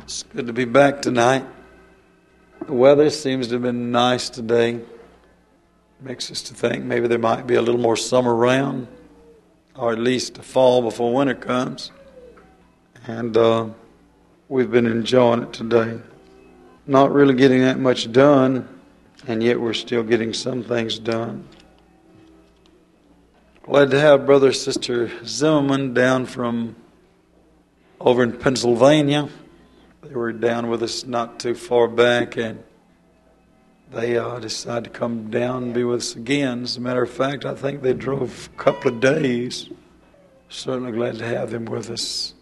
It's good to be back tonight. The weather seems to have been nice today. Makes us to think maybe there might be a little more summer around, or at least a fall before winter comes. And we've been enjoying it today. Not really getting that much done, and yet we're still getting some things done. Glad to have Brother and Sister Zimmerman down from over in Pennsylvania. They were down with us not too far back, and they decided to come down and be with us again. As a matter of fact, I think they drove a couple of days. Certainly glad to have them with us.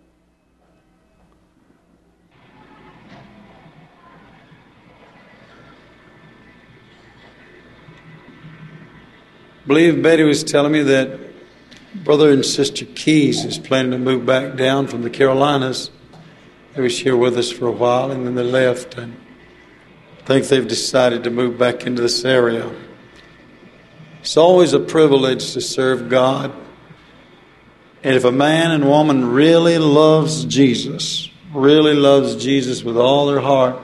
I believe Betty was telling me that Brother and Sister Keys is planning to move back down from the Carolinas. They was here with us for a while, and then they left, and I think they've decided to move back into this area. It's always a privilege to serve God. And if a man and woman really loves Jesus with all their heart,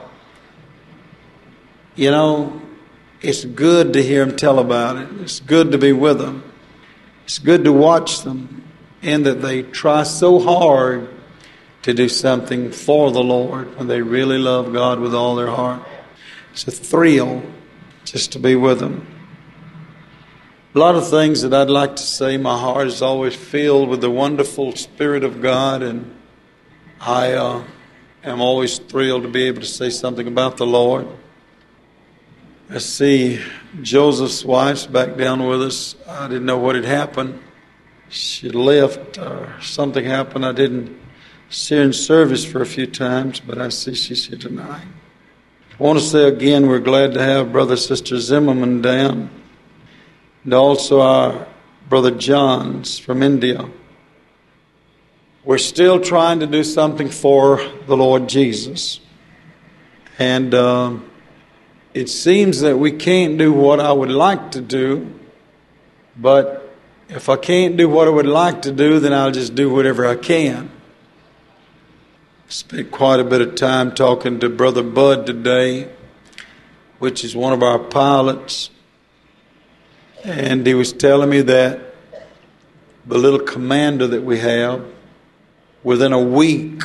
you know, it's good to hear them tell about it. It's good to be with them. It's good to watch them in that they try so hard to do something for the Lord when they really love God with all their heart. It's a thrill just to be with them. A lot of things that I'd like to say. My heart is always filled with the wonderful Spirit of God, and I am always thrilled to be able to say something about the Lord. I see Joseph's wife's back down with us. I didn't know what had happened. She left or something happened. I didn't see her in service for a few times, but I see she's here tonight. I want to say again, we're glad to have Brother and Sister Zimmerman down, and also our Brother John's from India. We're still trying to do something for the Lord Jesus. And it seems that we can't do what I would like to do, but if I can't do what I would like to do, then I'll just do whatever I can. Spent quite a bit of time talking to Brother Bud today, which is one of our pilots. And he was telling me that the little commander that we have, within a week,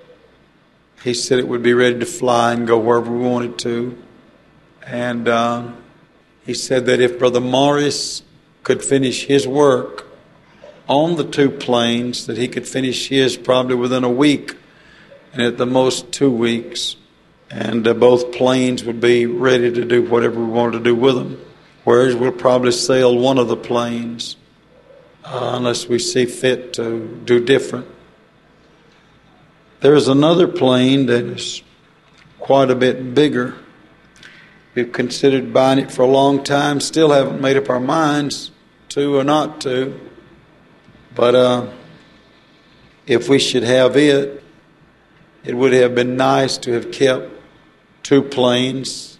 he said it would be ready to fly and go wherever we wanted to. And he said that if Brother Morris could finish his work on the two planes, that he could finish his probably within a week, and at the most 2 weeks, and both planes would be ready to do whatever we wanted to do with them. Whereas we'll probably sail one of the planes unless we see fit to do different. There is another plane that is quite a bit bigger. We've considered buying it for a long time, still haven't made up our minds to or not to. But if we should have it, it would have been nice to have kept two planes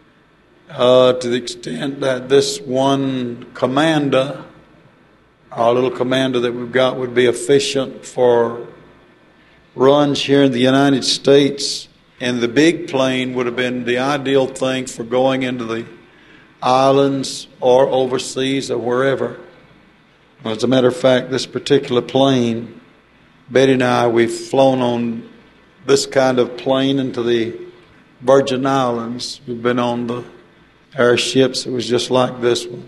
to the extent that this one commander, our little commander that we've got, would be efficient for runs here in the United States. And the big plane would have been the ideal thing for going into the islands or overseas or wherever. As a matter of fact, this particular plane, Betty and I, we've flown on this kind of plane into the Virgin Islands. We've been on the airships that was just like this one.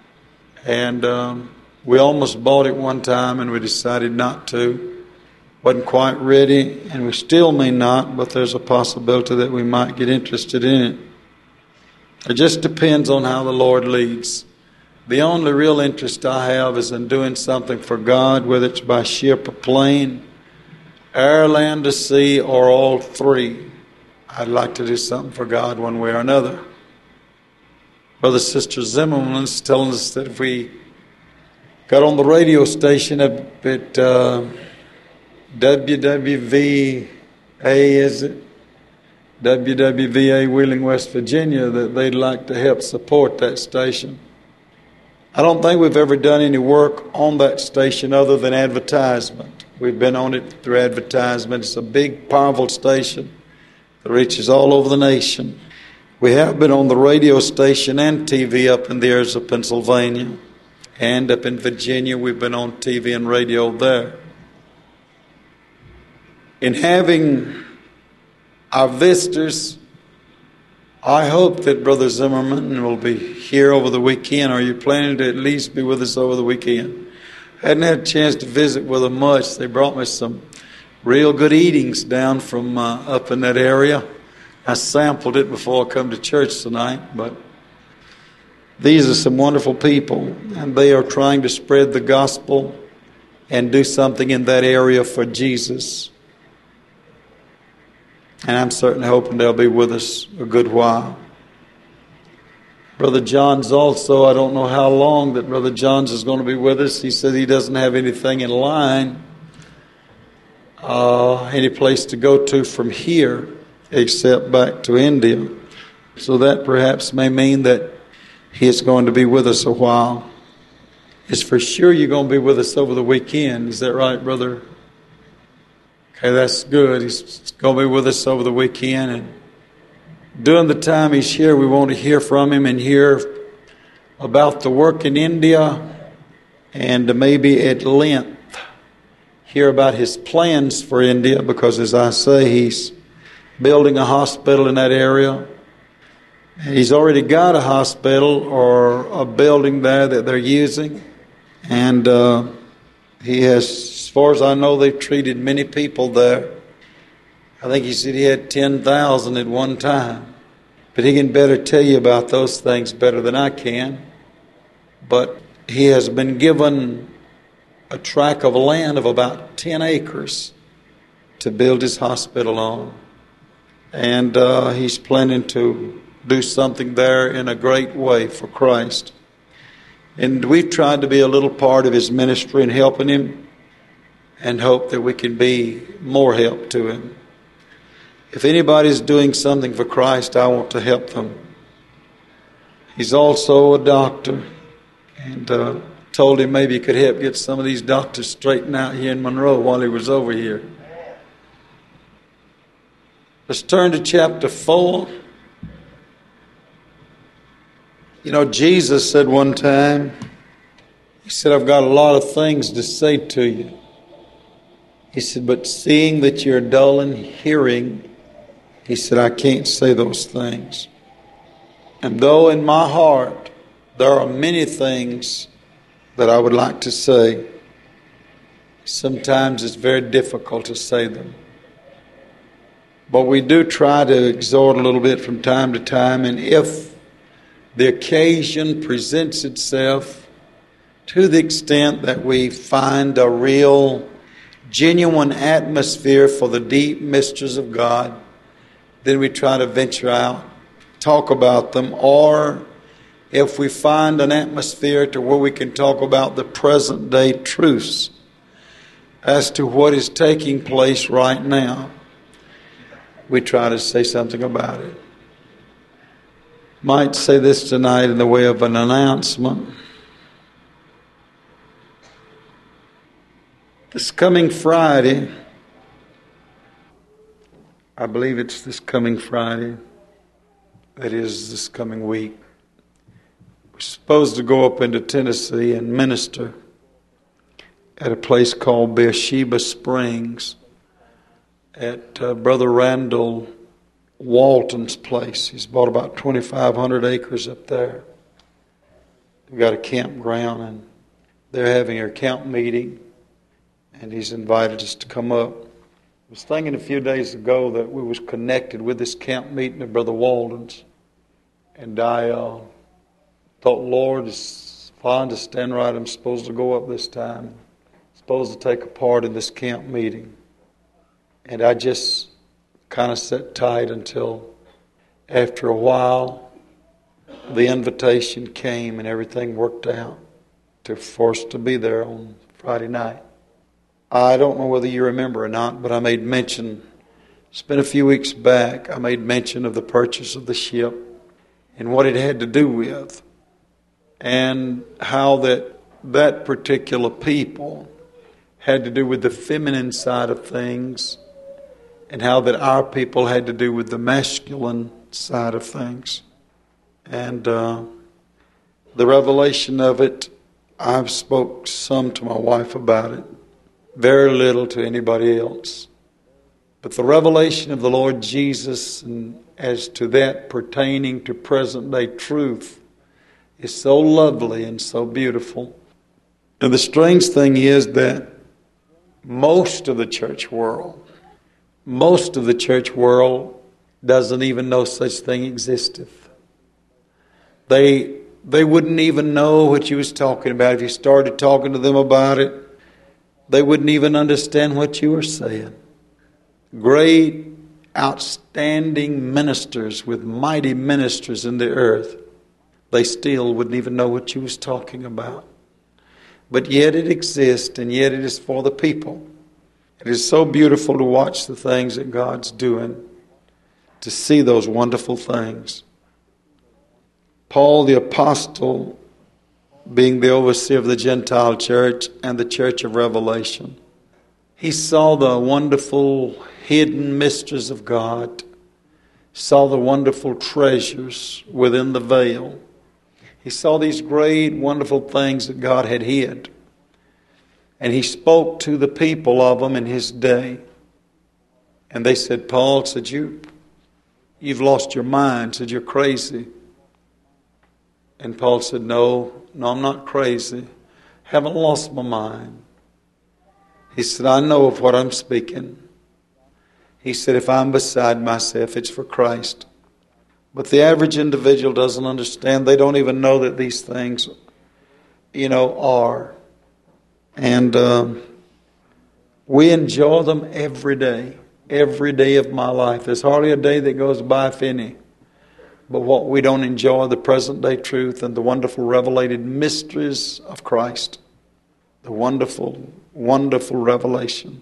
And we almost bought it one time and we decided not to. Wasn't quite ready, and we still may not, but there's a possibility that we might get interested in it. It just depends on how the Lord leads. The only real interest I have is in doing something for God, whether it's by ship or plane, air, land, or sea, or all three. I'd like to do something for God one way or another. Brother Sister Zimmerman is telling us that if we got on the radio station at WWVA, is it? WWVA Wheeling, West Virginia, that they'd like to help support that station. I don't think we've ever done any work on that station other than advertisement. We've been on it through advertisement. It's a big, powerful station that reaches all over the nation. We have been on the radio station and TV up in the areas of Pennsylvania. And up in Virginia, we've been on TV and radio there. In having our visitors, I hope that Brother Zimmerman will be here over the weekend. Are you planning to at least be with us over the weekend? I hadn't had a chance to visit with them much. They brought me some real good eatings down from up in that area. I sampled it before I come to church tonight, but these are some wonderful people, and they are trying to spread the gospel and do something in that area for Jesus. And I'm certainly hoping they'll be with us a good while. Brother Johns also, I don't know how long that Brother Johns is going to be with us. He said he doesn't have anything in line, any place to go to from here except back to India. So that perhaps may mean that he is going to be with us a while. It's for sure you're going to be with us over the weekend. Is that right, brother? Okay, that's good. He's going to be with us over the weekend. And during the time he's here, we want to hear from him and hear about the work in India and maybe at length hear about his plans for India, because as I say, he's building a hospital in that area. He's already got a hospital or a building there that they're using. And he has, as far as I know, they've treated many people there. I think he said he had 10,000 at one time. But he can better tell you about those things better than I can. But he has been given a tract of land of about 10 acres to build his hospital on. And he's planning to do something there in a great way for Christ. And we've tried to be a little part of his ministry and helping him, and hope that we can be more help to him. If anybody's doing something for Christ, I want to help them. He's also a doctor, and told him maybe he could help get some of these doctors straightened out here in Monroe while he was over here. Let's turn to chapter 4. You know, Jesus said one time, he said, I've got a lot of things to say to you. He said, but seeing that you're dull in hearing, he said, I can't say those things. And though in my heart there are many things that I would like to say, sometimes it's very difficult to say them. But we do try to exhort a little bit from time to time, and if the occasion presents itself to the extent that we find a real, genuine atmosphere for the deep mysteries of God, then we try to venture out, talk about them. Or if we find an atmosphere to where we can talk about the present day truths as to what is taking place right now, we try to say something about it. Might say this tonight in the way of an announcement. This coming Friday, I believe it's this coming Friday, that is this coming week, we're supposed to go up into Tennessee and minister at a place called Beersheba Springs at Brother Randall Walton's place. He's bought about 2,500 acres up there. They've got a campground, and they're having a camp meeting, and he's invited us to come up. I was thinking a few days ago that we was connected with this camp meeting of Brother Walton's, and I thought, Lord, if I understand right, I'm supposed to go up this time. I'm supposed to take a part in this camp meeting. And I just kind of sat tight until after a while the invitation came and everything worked out for us to be there on Friday night. I don't know whether you remember or not, but I made mention, it's been a few weeks back, I made mention of the purchase of the ship and what it had to do with, and how that particular people had to do with the feminine side of things, and how that our people had to do with the masculine side of things. And the revelation of it, I've spoke some to my wife about it, very little to anybody else. But the revelation of the Lord Jesus, and as to that pertaining to present day truth, is so lovely and so beautiful. And the strange thing is that most of the church world doesn't even know such thing existeth. They wouldn't even know what you was talking about. If you started talking to them about it, they wouldn't even understand what you were saying. Great, outstanding ministers with mighty ministers in the earth, they still wouldn't even know what you was talking about. But yet it exists, and yet it is for the people. It is so beautiful to watch the things that God's doing, to see those wonderful things. Paul the apostle, being the overseer of the Gentile church and the church of Revelation, he saw the wonderful hidden mysteries of God, saw the wonderful treasures within the veil. He saw these great, wonderful things that God had hid. And he spoke to the people of them in his day. And they said, Paul, said, you've lost your mind, said, you're crazy. And Paul said, no, I'm not crazy. Haven't lost my mind. He said, I know of what I'm speaking. He said, if I'm beside myself, it's for Christ. But the average individual doesn't understand. They don't even know that these things, are. And we enjoy them every day of my life. There's hardly a day that goes by, if any, but what we don't enjoy the present day truth and the wonderful revelated mysteries of Christ. The wonderful, wonderful revelation.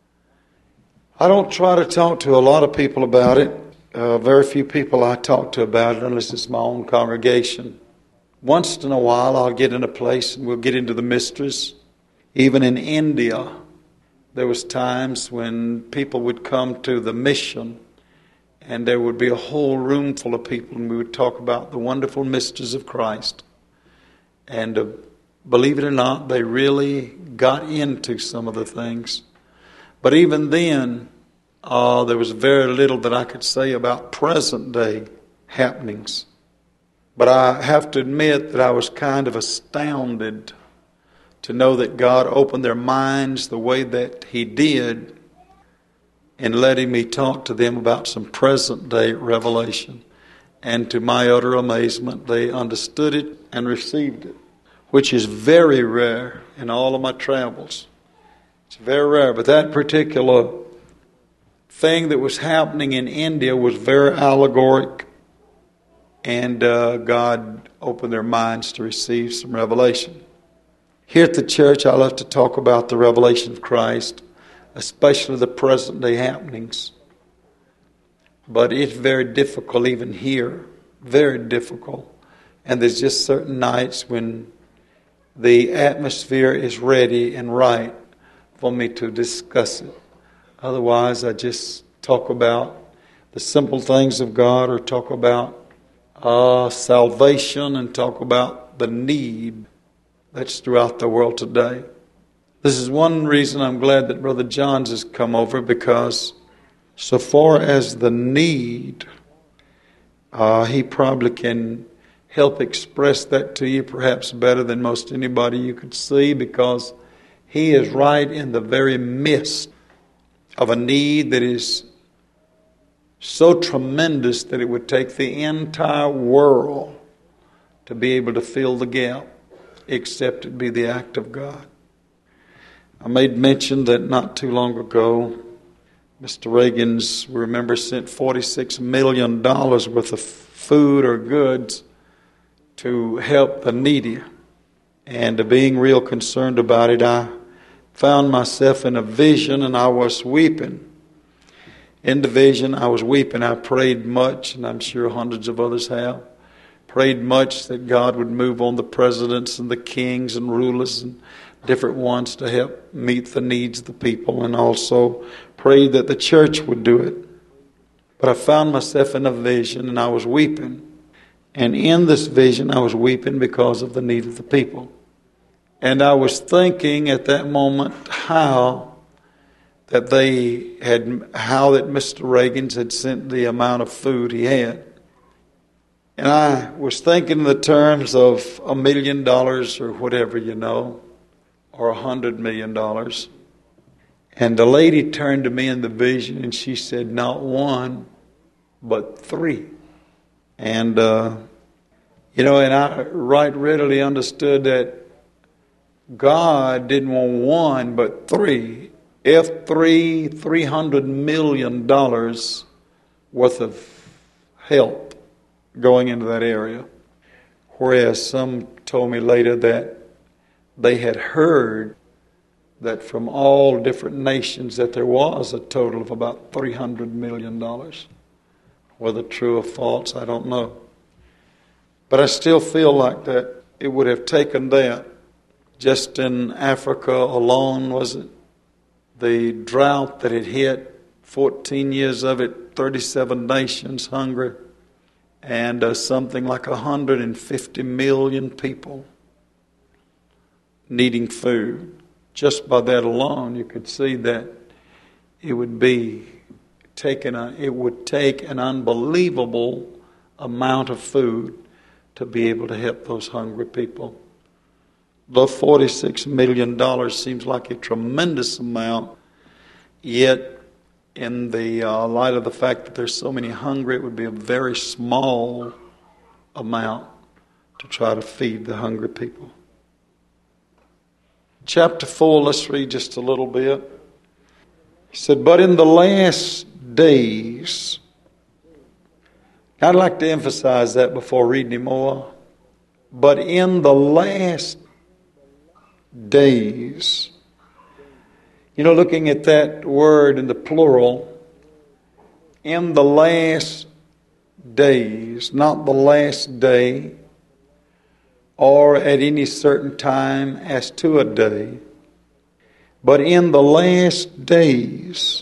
I don't try to talk to a lot of people about it. Very few people I talk to about it unless it's my own congregation. Once in a while I'll get in a place and we'll get into the mysteries. Even in India, there was times when people would come to the mission and there would be a whole room full of people and we would talk about the wonderful mysteries of Christ. And believe it or not, they really got into some of the things. But even then, there was very little that I could say about present day happenings. But I have to admit that I was kind of astounded to know that God opened their minds the way that He did in letting me talk to them about some present day revelation. And to my utter amazement, they understood it and received it, which is very rare in all of my travels. It's very rare. But that particular thing that was happening in India was very allegoric, and God opened their minds to receive some revelation. Here at the church, I love to talk about the revelation of Christ, especially the present day happenings. But it's very difficult even here, very difficult. And there's just certain nights when the atmosphere is ready and right for me to discuss it. Otherwise, I just talk about the simple things of God, or talk about salvation, and talk about the need that's throughout the world today. This is one reason I'm glad that Brother Johns has come over, because so far as the need, he probably can help express that to you perhaps better than most anybody you could see, because he is right in the very midst of a need that is so tremendous that it would take the entire world to be able to fill the gap, except it be the act of God. I made mention that not too long ago, Mr. Reagan's, we remember, sent $46 million worth of food or goods to help the needy. And being real concerned about it, I found myself in a vision, and I was weeping. In the vision, I was weeping. I prayed much, and I'm sure hundreds of others have. Prayed much that God would move on the presidents and the kings and rulers, and different ones to help meet the needs of the people, and also prayed that the church would do it. But I found myself in a vision, and I was weeping. And in this vision, I was weeping because of the need of the people. And I was thinking at that moment how that Mr. Reagan's had sent the amount of food he had. And I was thinking in the terms of $1 million or whatever, or $100 million. And the lady turned to me in the vision and she said, not one, but three. And, and I right readily understood that God didn't want one, but three. If $300 million worth of help going into that area. Whereas some told me later that they had heard that from all different nations that there was a total of about $300 million. Whether true or false, I don't know. But I still feel like that it would have taken that. Just in Africa alone, was it? The drought that had hit, 14 years of it, 37 nations hungry, and something like 150 million people needing food. Just by that alone, you could see that it would take an unbelievable amount of food to be able to help those hungry people. Though $46 million seems like a tremendous amount, yet in the light of the fact that there's so many hungry, it would be a very small amount to try to feed the hungry people. Chapter 4, let's read just a little bit. He said, but in the last days, I'd like to emphasize that before reading any more. But in the last days, looking at that word in the plural, in the last days, not the last day, or at any certain time as to a day, but in the last days,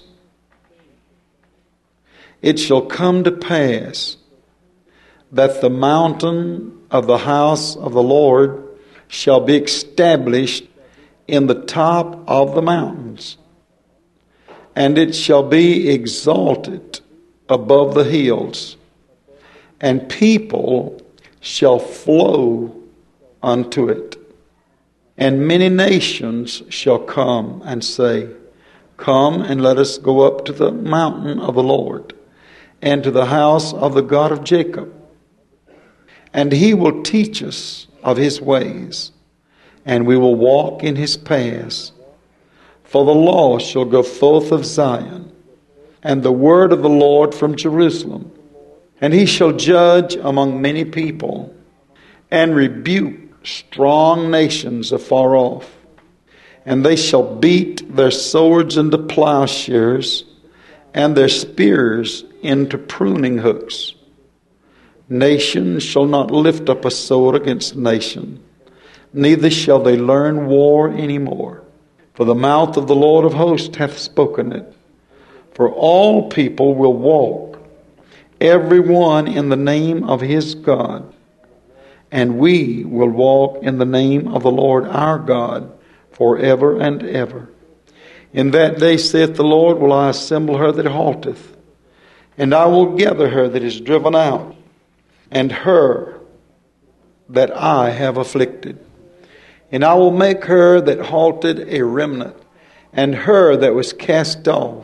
it shall come to pass that the mountain of the house of the Lord shall be established in the top of the mountains, and it shall be exalted above the hills, and people shall flow unto it. And many nations shall come and say, come and let us go up to the mountain of the Lord, and to the house of the God of Jacob. And he will teach us of his ways, and we will walk in his paths. For the law shall go forth of Zion, and the word of the Lord from Jerusalem. And he shall judge among many people, and rebuke strong nations afar off. And they shall beat their swords into plowshares, and their spears into pruning hooks. Nation shall not lift up a sword against nation, neither shall they learn war any more. For the mouth of the Lord of hosts hath spoken it. For all people will walk, every one in the name of his God. And we will walk in the name of the Lord our God forever and ever. In that day, saith the Lord, will I assemble her that halteth, and I will gather her that is driven out, and her that I have afflicted. And I will make her that halted a remnant, and her that was cast far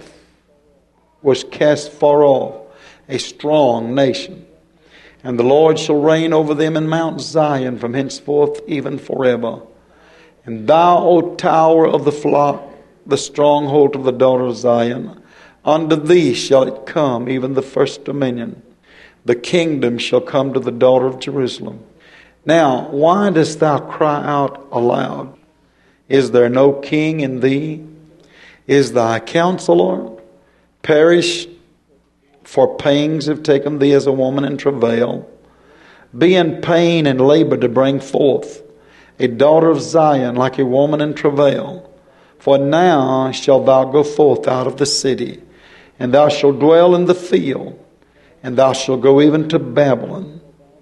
off, a strong nation. And the Lord shall reign over them in Mount Zion from henceforth even forever. And thou, O tower of the flock, the stronghold of the daughter of Zion, unto thee shall it come, even the first dominion. The kingdom shall come to the daughter of Jerusalem. Now, why dost thou cry out aloud? Is there no king in thee? Is thy counselor perished? For pangs have taken thee as a woman in travail. Be in pain and labor to bring forth. a daughter of Zion, like a woman in travail. For now shalt thou go forth out of the city, and thou shalt dwell in the field, and thou shalt go even to Babylon.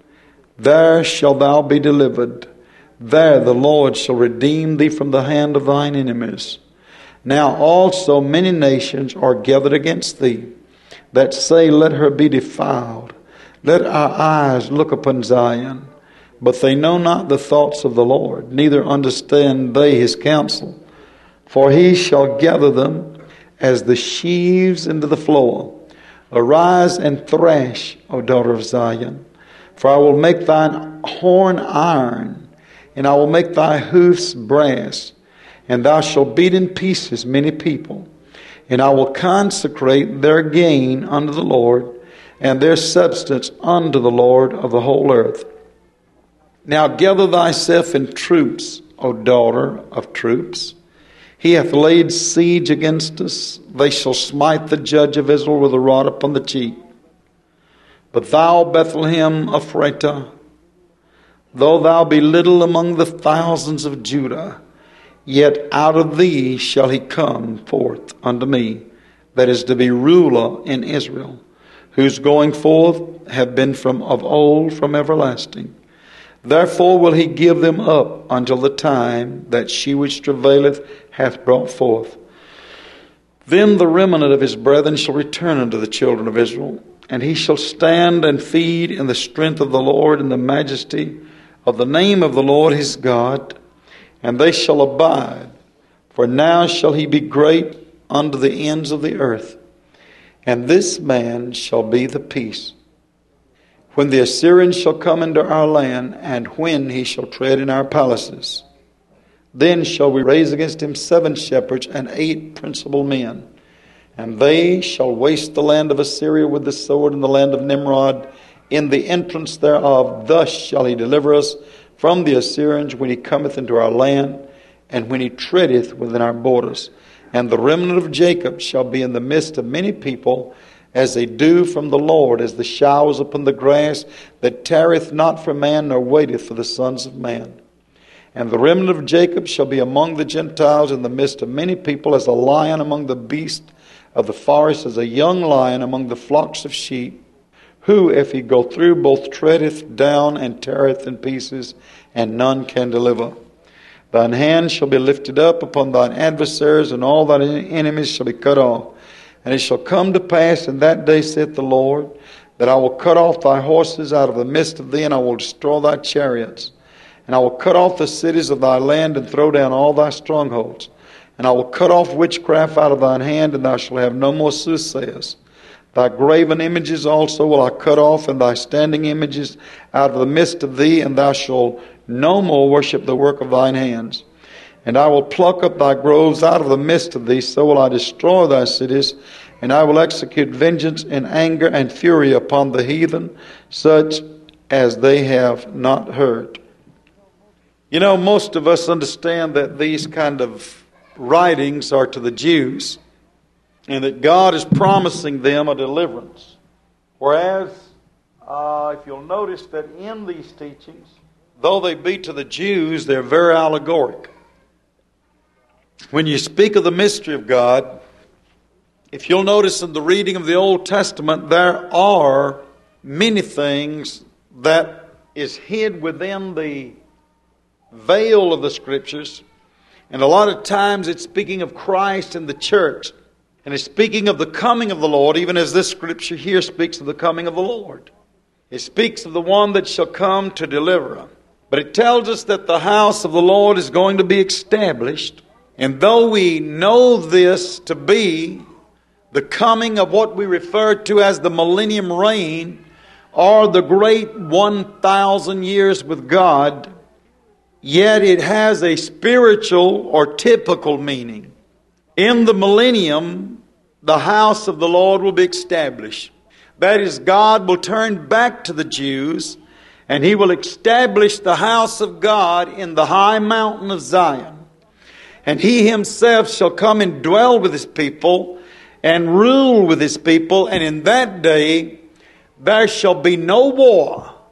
There shalt thou be delivered. There the Lord shall redeem thee from the hand of thine enemies. Now also many nations are gathered against thee, that say, Let her be defiled. Let our eyes look upon Zion. But they know not the thoughts of the Lord, neither understand they his counsel. For he shall gather them as the sheaves into the floor. Arise and thrash, O daughter of Zion. For I will make thine horn iron, and I will make thy hoofs brass. And thou shalt beat in pieces many people. And I will consecrate their gain unto the Lord, and their substance unto the Lord of the whole earth. Now gather thyself in troops, O daughter of troops. He hath laid siege against us. They shall smite the judge of Israel with a rod upon the cheek. But thou, Bethlehem Ephratah, though thou be little among the thousands of Judah, yet out of thee shall he come forth unto me, that is to be ruler in Israel, whose going forth have been from of old, from everlasting. Therefore will he give them up until the time that she which travaileth hath brought forth. Then the remnant of his brethren shall return unto the children of Israel, and he shall stand and feed in the strength of the Lord, in the majesty of the name of the Lord his God, and they shall abide. For now shall he be great unto the ends of the earth, and this man shall be the peace. When the Assyrians shall come into our land, and when he shall tread in our palaces, then shall we raise against him 7 shepherds and 8 principal men. And they shall waste the land of Assyria with the sword, and the land of Nimrod in the entrance thereof. Thus shall he deliver us from the Assyrians when he cometh into our land, and when he treadeth within our borders. And the remnant of Jacob shall be in the midst of many people, as they do from the Lord, as the showers upon the grass, that tarrieth not for man, nor waiteth for the sons of man. And the remnant of Jacob shall be among the Gentiles in the midst of many people, as a lion among the beasts of the forest, as a young lion among the flocks of sheep, who, if he go through, both treadeth down and teareth in pieces, and none can deliver. Thine hand shall be lifted up upon thine adversaries, and all thine enemies shall be cut off. And it shall come to pass in that day, saith the Lord, that I will cut off thy horses out of the midst of thee, and I will destroy thy chariots. And I will cut off the cities of thy land, and throw down all thy strongholds. And I will cut off witchcraft out of thine hand, and thou shalt have no more soothsayers. Thy graven images also will I cut off, and thy standing images out of the midst of thee, and thou shalt no more worship the work of thine hands. And I will pluck up thy groves out of the midst of thee, so will I destroy thy cities, and I will execute vengeance and anger and fury upon the heathen, such as they have not heard. You know, most of us understand that these kind of writings are to the Jews, and that God is promising them a deliverance. Whereas, if you'll notice that in these teachings, though they be to the Jews, they're very allegoric. When you speak of the mystery of God, if you'll notice in the reading of the Old Testament, there are many things that is hid within the veil of the Scriptures. And a lot of times it's speaking of Christ and the church. And it's speaking of the coming of the Lord, even as this Scripture here speaks of the coming of the Lord. It speaks of the one that shall come to deliver. But it tells us that the house of the Lord is going to be established. And though we know this to be the coming of what we refer to as the millennium reign, or the great 1,000 years with God, yet it has a spiritual or typical meaning. In the millennium, the house of the Lord will be established. That is, God will turn back to the Jews, and He will establish the house of God in the high mountain of Zion. And He Himself shall come and dwell with His people and rule with His people. And in that day there shall be no war,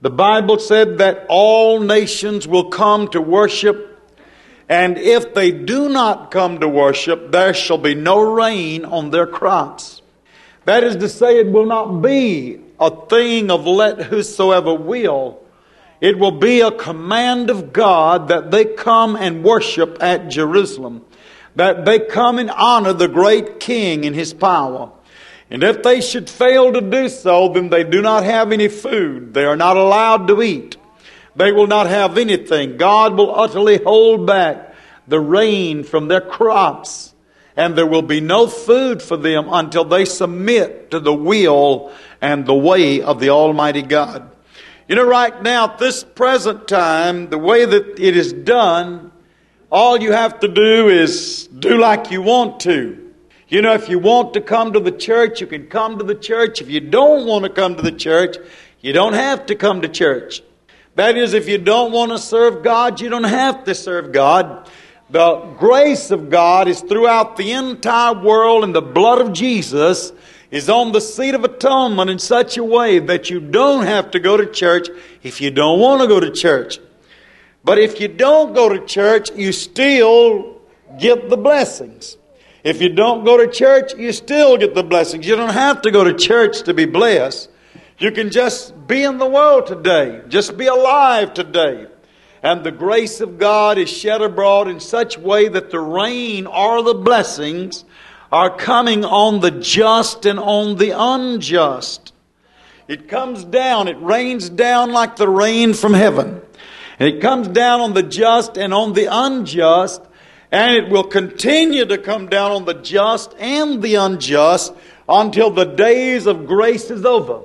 The Bible said that all nations will come to worship, and if they do not come to worship, there shall be no rain on their crops. That is to say, it will not be a thing of let whosoever will. It will be a command of God that they come and worship at Jerusalem, that they come and honor the great King in His power. And if they should fail to do so, then they do not have any food. They are not allowed to eat. They will not have anything. God will utterly hold back the rain from their crops, and there will be no food for them until they submit to the will and the way of the Almighty God. You know, right now, at this present time, the way that it is done, all you have to do is do like you want to. You know, if you want to come to the church, you can come to the church. If you don't want to come to the church, you don't have to come to church. That is, if you don't want to serve God, you don't have to serve God. The grace of God is throughout the entire world, and the blood of Jesus is on the seat of atonement in such a way that you don't have to go to church if you don't want to go to church. But if you don't go to church, you still get the blessings. If you don't go to church, you still get the blessings. You don't have to go to church to be blessed. You can just be in the world today. Just be alive today. And the grace of God is shed abroad in such a way that the rain or the blessings are coming on the just and on the unjust. It comes down, it rains down like the rain from heaven. And it comes down on the just and on the unjust, and it will continue to come down on the just and the unjust until the days of grace is over.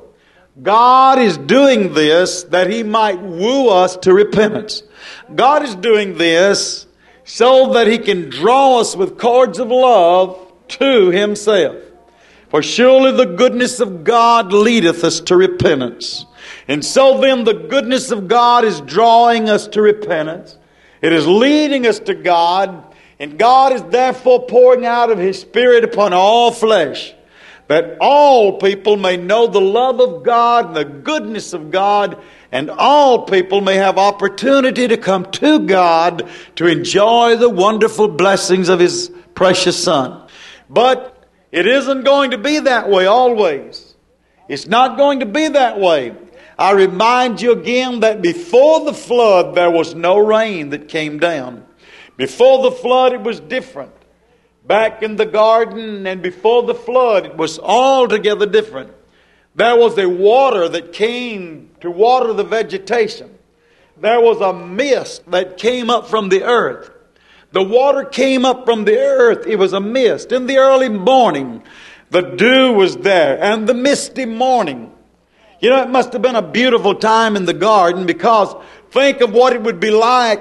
God is doing this that He might woo us to repentance. God is doing this so that He can draw us with cords of love to Himself. For surely the goodness of God leadeth us to repentance. And so then the goodness of God is drawing us to repentance. It is leading us to God. And God is therefore pouring out of His Spirit upon all flesh, that all people may know the love of God and the goodness of God, and all people may have opportunity to come to God to enjoy the wonderful blessings of His precious Son. But it isn't going to be that way always. It's not going to be that way. I remind you again that before the flood, there was no rain that came down. Before the flood, it was different. Back in the garden and before the flood, it was altogether different. There was a water that came to water the vegetation. There was a mist that came up from the earth. The water came up from the earth. It was a mist. In the early morning, the dew was there, and the misty morning. You know, it must have been a beautiful time in the garden, because think of what it would be like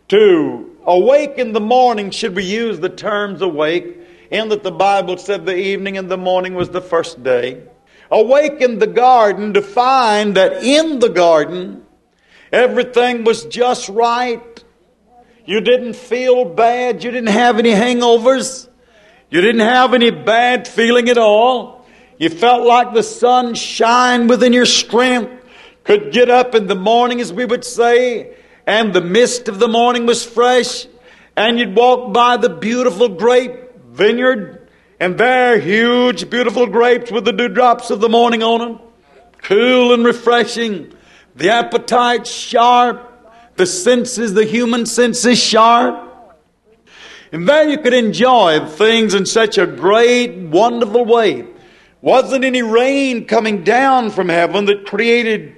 to awake in the morning, should we use the terms awake, in that the Bible said the evening and the morning was the first day. Awake in the garden to find that in the garden, everything was just right. You didn't feel bad. You didn't have any hangovers. You didn't have any bad feeling at all. You felt like the sun shined within your strength. Could get up in the morning, as we would say, and the mist of the morning was fresh. And you'd walk by the beautiful grape vineyard, and there huge, beautiful grapes with the dewdrops of the morning on them. Cool and refreshing. The appetite sharp. The senses, the human senses sharp. And there you could enjoy things in such a great, wonderful way. Wasn't any rain coming down from heaven that created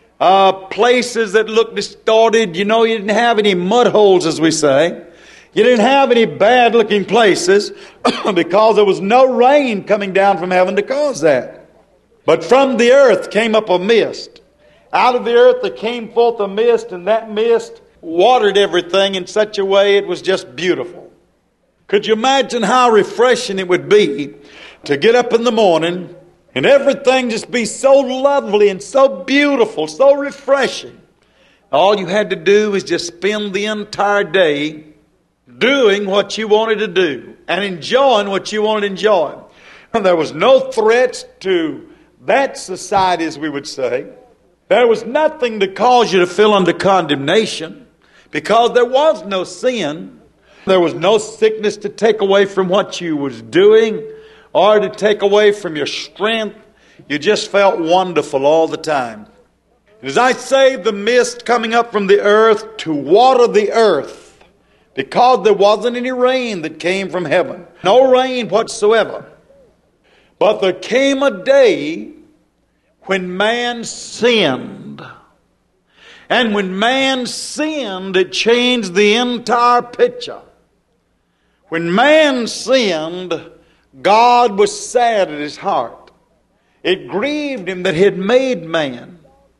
places that looked distorted. You know, you didn't have any mud holes, as we say. You didn't have any bad looking places because there was no rain coming down from heaven to cause that. But from the earth came up a mist. Out of the earth there came forth a mist, and that mist watered everything in such a way it was just beautiful. Could you imagine how refreshing it would be to get up in the morning and everything just be so lovely and so beautiful, so refreshing? All you had to do was just spend the entire day doing what you wanted to do and enjoying what you wanted to enjoy. And there was no threats to that society, as we would say. There was nothing to cause you to feel under condemnation because there was no sin. There was no sickness to take away from what you was doing or to take away from your strength. You just felt wonderful all the time. As I say, the mist coming up from the earth to water the earth because there wasn't any rain that came from heaven. No rain whatsoever. But there came a day when man sinned. And when man sinned, it changed the entire picture. When man sinned, God was sad at his heart. It grieved him that he had made man.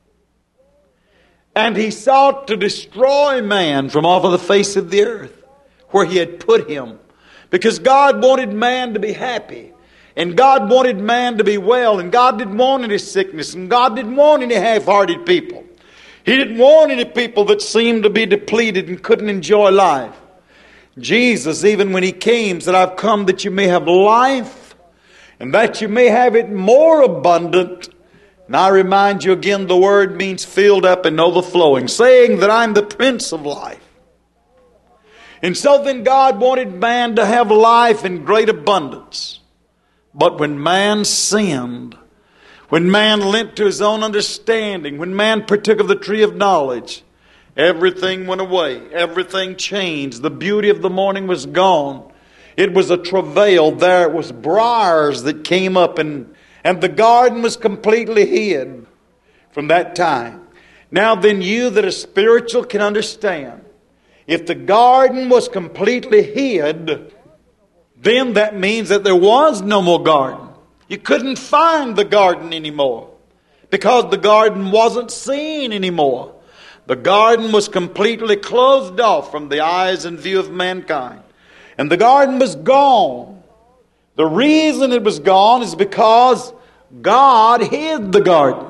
And he sought to destroy man from off of the face of the earth where he had put him. Because God wanted man to be happy. And God wanted man to be well. And God didn't want any sickness. And God didn't want any half-hearted people. He didn't want any people that seemed to be depleted and couldn't enjoy life. Jesus, even when He came, said, I've come that you may have life and that you may have it more abundant. And I remind you again, the word means filled up and overflowing, saying that I'm the Prince of life. And so then God wanted man to have life in great abundance. But when man sinned, when man lent to his own understanding, when man partook of the tree of knowledge, everything went away. Everything changed. The beauty of the morning was gone. It was a travail. There was briars that came up and the garden was completely hid from that time. Now then, you that are spiritual can understand. If the garden was completely hid, then that means that there was no more garden. You couldn't find the garden anymore because the garden wasn't seen anymore. The garden was completely closed off from the eyes and view of mankind. And the garden was gone. The reason it was gone is because God hid the garden.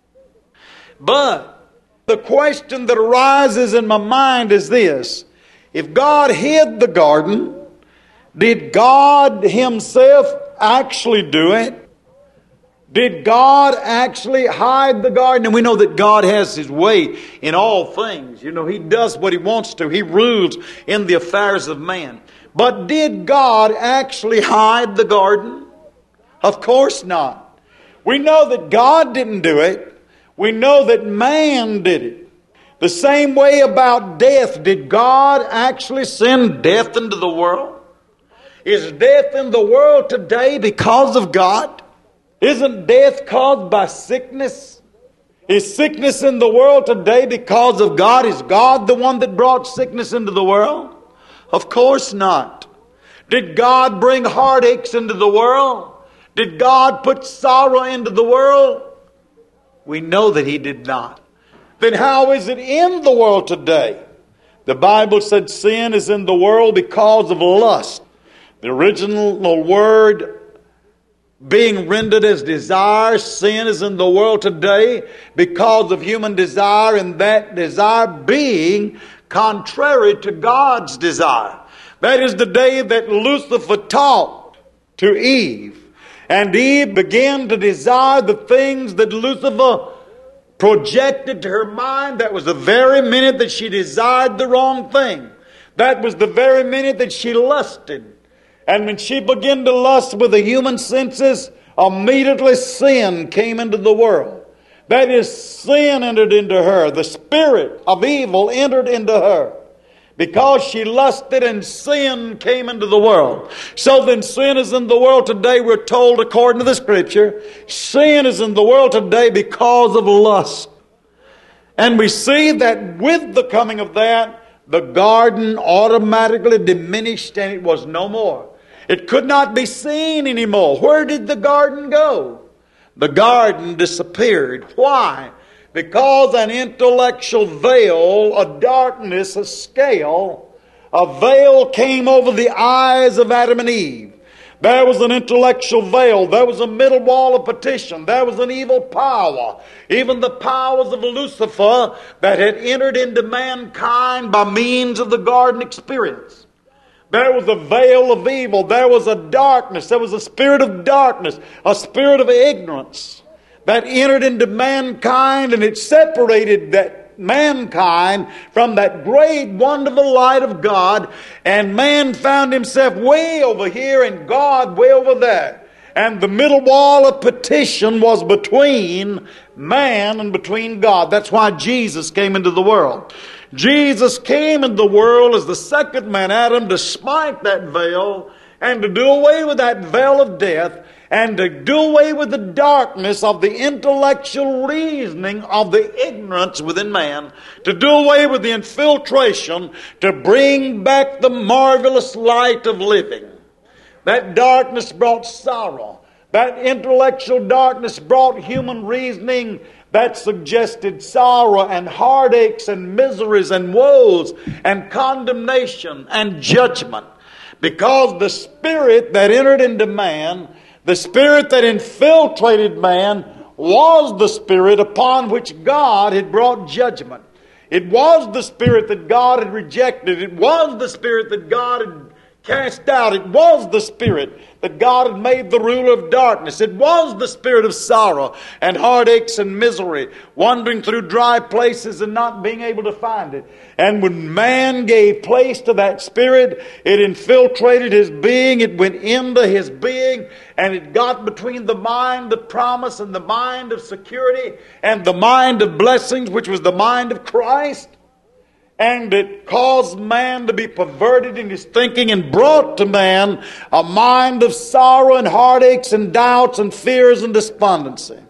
But the question that arises in my mind is this. If God hid the garden, did God Himself actually do it? Did God actually hide the garden? And we know that God has His way in all things. You know, He does what He wants to. He rules in the affairs of man. But did God actually hide the garden? Of course not. We know that God didn't do it. We know that man did it. The same way about death. Did God actually send death into the world? Is death in the world today because of God? Isn't death caused by sickness? Is sickness in the world today because of God? Is God the one that brought sickness into the world? Of course not. Did God bring heartaches into the world? Did God put sorrow into the world? We know that He did not. Then how is it in the world today? The Bible said sin is in the world because of lust. The original word being rendered as desire. Sin is in the world today because of human desire, and that desire being contrary to God's desire. That is the day that Lucifer talked to Eve. And Eve began to desire the things that Lucifer projected to her mind. That was the very minute that she desired the wrong thing. That was the very minute that she lusted. And when she began to lust with the human senses, immediately sin came into the world. That is, sin entered into her. The spirit of evil entered into her. Because she lusted and sin came into the world. So then sin is in the world today, we're told according to the Scripture. Sin is in the world today because of lust. And we see that with the coming of that, the garden automatically diminished and it was no more. It could not be seen anymore. Where did the garden go? The garden disappeared. Why? Because an intellectual veil, a darkness, a scale, a veil came over the eyes of Adam and Eve. There was an intellectual veil. There was a middle wall of partition. There was an evil power. Even the powers of Lucifer that had entered into mankind by means of the garden experience. There was a veil of evil. There was a darkness. There was a spirit of darkness, a spirit of ignorance that entered into mankind, and it separated that mankind from that great, wonderful light of God, and man found himself way over here and God way over there. And the middle wall of partition was between man and between God. That's why Jesus came into the world. Jesus came into the world as the second man, Adam, to smite that veil and to do away with that veil of death, and to do away with the darkness of the intellectual reasoning of the ignorance within man, to do away with the infiltration, to bring back the marvelous light of living. That darkness brought sorrow. That intellectual darkness brought human reasoning that suggested sorrow and heartaches and miseries and woes and condemnation and judgment. Because the spirit that entered into man, the spirit that infiltrated man, was the spirit upon which God had brought judgment. It was the spirit that God had rejected. It was the spirit that God had cast out. It was the spirit that God had made the ruler of darkness. It was the spirit of sorrow and heartaches and misery, wandering through dry places and not being able to find it. And when man gave place to that spirit, it infiltrated his being, it went into his being, and it got between the mind of promise and the mind of security and the mind of blessings, which was the mind of Christ. And it caused man to be perverted in his thinking and brought to man a mind of sorrow and heartaches and doubts and fears and despondency.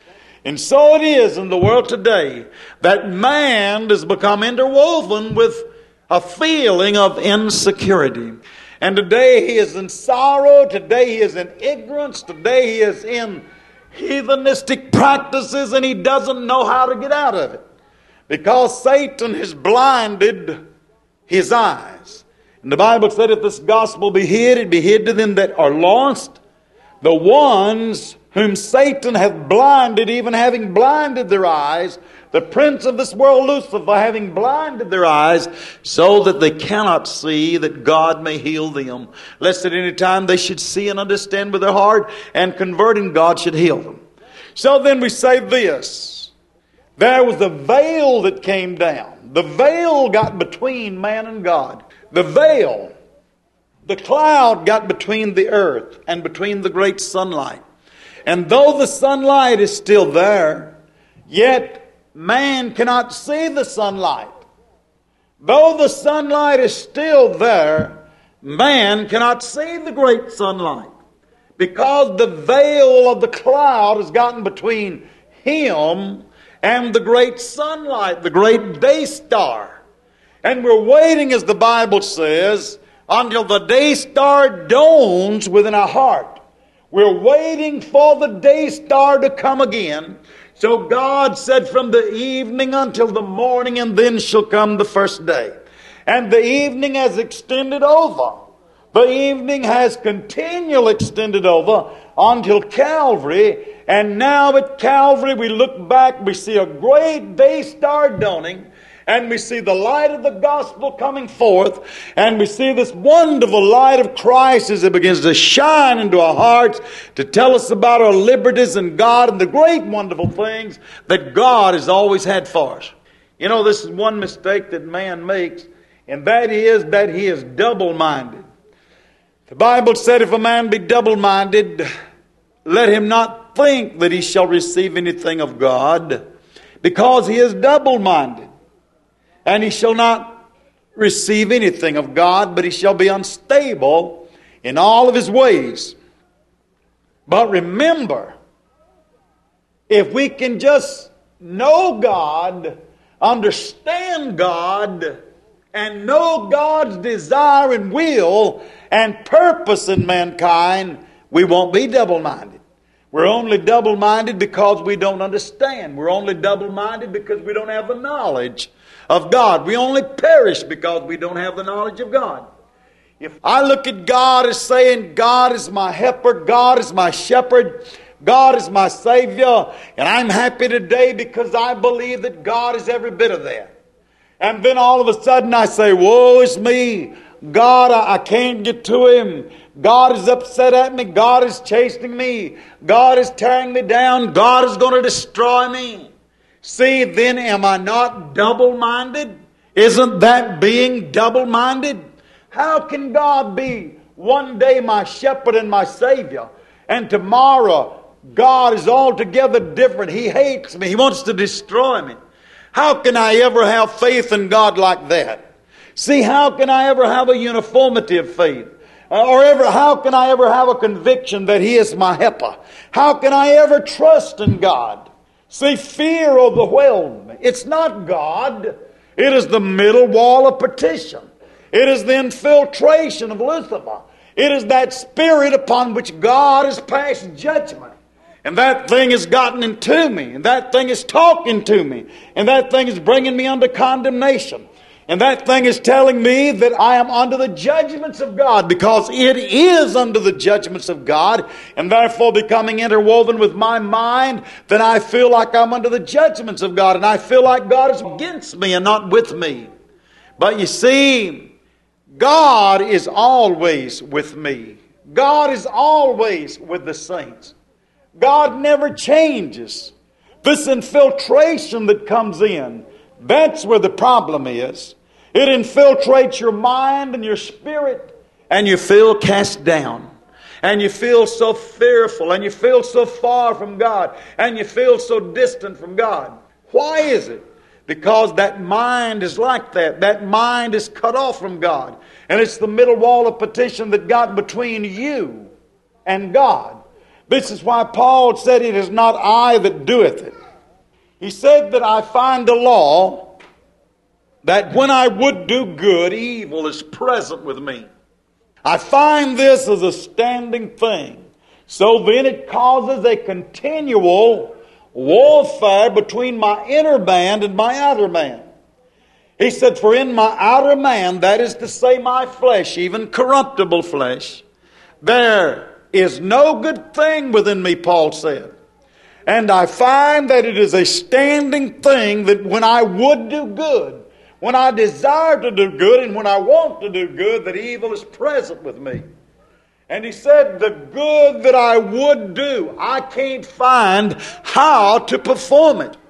And so it is in the world today that man has become interwoven with a feeling of insecurity. And today he is in sorrow, today he is in ignorance, today he is in heathenistic practices, and he doesn't know how to get out of it. Because Satan has blinded his eyes. And the Bible said, if this gospel be hid, it be hid to them that are lost, the ones whom Satan hath blinded, even having blinded their eyes, the prince of this world, Lucifer, having blinded their eyes, so that they cannot see, that God may heal them. Lest at any time they should see and understand with their heart, and converting, God should heal them. So then we say this. There was a veil that came down. The veil got between man and God. The veil, the cloud got between the earth and between the great sunlight. And though the sunlight is still there, yet man cannot see the sunlight. Though the sunlight is still there, man cannot see the great sunlight. Because the veil of the cloud has gotten between him and the great sunlight, the great day star. And we're waiting, as the Bible says, until the day star dawns within our heart. We're waiting for the day star to come again. So God said, from the evening until the morning, and then shall come the first day. And the evening has extended over. The evening has continually extended over until Calvary. And now at Calvary we look back, we see a great day star dawning, and we see the light of the gospel coming forth, and we see this wonderful light of Christ as it begins to shine into our hearts to tell us about our liberties in God and the great wonderful things that God has always had for us. You know, this is one mistake that man makes, and that is that he is double-minded. The Bible said, if a man be double-minded, let him not think that he shall receive anything of God, because he is double-minded. And he shall not receive anything of God, but he shall be unstable in all of his ways. But remember, if we can just know God, understand God, and know God's desire and will and purpose in mankind, we won't be double-minded. We're only double-minded because we don't understand. We're only double-minded because we don't have the knowledge of God. We only perish because we don't have the knowledge of God. If I look at God as saying, God is my helper, God is my shepherd, God is my Savior, and I'm happy today because I believe that God is every bit of that. And then all of a sudden I say, woe is me, God, I can't get to Him. God is upset at me. God is chastening me. God is tearing me down. God is going to destroy me. See, then am I not double-minded? Isn't that being double-minded? How can God be one day my shepherd and my Savior, and tomorrow God is altogether different? He hates me. He wants to destroy me. How can I ever have faith in God like that? See, how can I ever have a uniformity of faith? How can I ever have a conviction that He is my helper? How can I ever trust in God? See, fear overwhelmed me. It's not God. It is the middle wall of partition. It is the infiltration of Lucifer. It is that spirit upon which God has passed judgment. And that thing has gotten into me. And that thing is talking to me. And that thing is bringing me under condemnation. And that thing is telling me that I am under the judgments of God, because it is under the judgments of God, and therefore becoming interwoven with my mind, then I feel like I'm under the judgments of God, and I feel like God is against me and not with me. But you see, God is always with me. God is always with the saints. God never changes. This infiltration that comes in, that's where the problem is. It infiltrates your mind and your spirit, and you feel cast down, and you feel so fearful, and you feel so far from God, and you feel so distant from God. Why is it? Because that mind is like that. That mind is cut off from God. And it's the middle wall of partition that got between you and God. This is why Paul said, "It is not I that doeth it." He said that I find a law that when I would do good, evil is present with me. I find this as a standing thing. So then it causes a continual warfare between my inner man and my outer man. He said, "For in my outer man, that is to say my flesh, even corruptible flesh, there is no good thing within me," Paul said. "And I find that it is a standing thing that when I would do good, when I desire to do good, and when I want to do good, that evil is present with me." And he said, the good that I would do, I can't find how to perform it.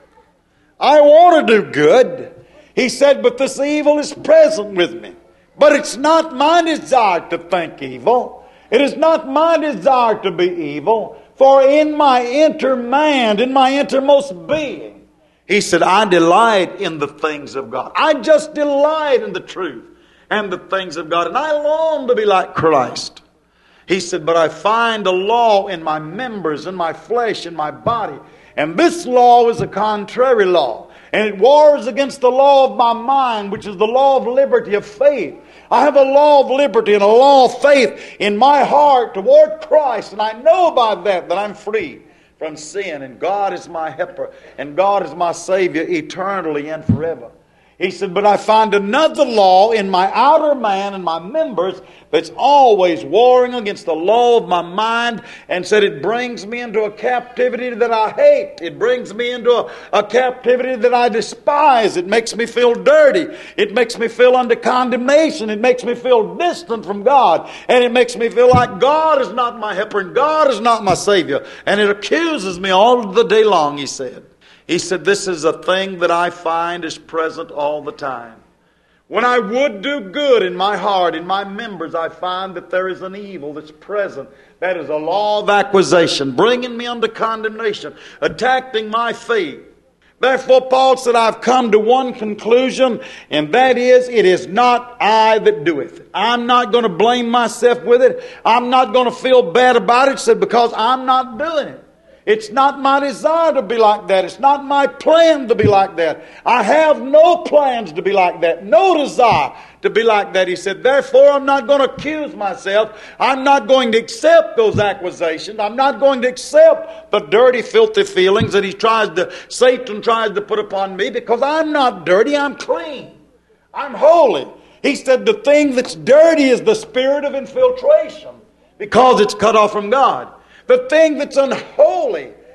I want to do good. He said, but this evil is present with me. But it's not my desire to think evil. It is not my desire to be evil. For in my inner man, in my innermost being, he said, I delight in the things of God. I just delight in the truth and the things of God. And I long to be like Christ. He said, but I find a law in my members, in my flesh, in my body. And this law is a contrary law. And it wars against the law of my mind, which is the law of liberty, of faith. I have a law of liberty and a law of faith in my heart toward Christ. And I know by that I'm free from sin, and God is my helper, and God is my Savior eternally and forever. He said, but I find another law in my outer man and my members that's always warring against the law of my mind, and said it brings me into a captivity that I hate. It brings me into a captivity that I despise. It makes me feel dirty. It makes me feel under condemnation. It makes me feel distant from God. And it makes me feel like God is not my helper and God is not my Savior. And it accuses me all the day long, he said. He said, this is a thing that I find is present all the time. When I would do good in my heart, in my members, I find that there is an evil that's present. That is a law of accusation, bringing me under condemnation, attacking my faith. Therefore, Paul said, I've come to one conclusion, and that is, it is not I that doeth it. I'm not going to blame myself with it. I'm not going to feel bad about it. He said, because I'm not doing it. It's not my desire to be like that. It's not my plan to be like that. I have no plans to be like that. No desire to be like that. He said, therefore, I'm not going to accuse myself. I'm not going to accept those accusations. I'm not going to accept the dirty, filthy feelings that Satan tries to put upon me, because I'm not dirty. I'm clean. I'm holy. He said, the thing that's dirty is the spirit of infiltration, because it's cut off from God. The thing that's unholy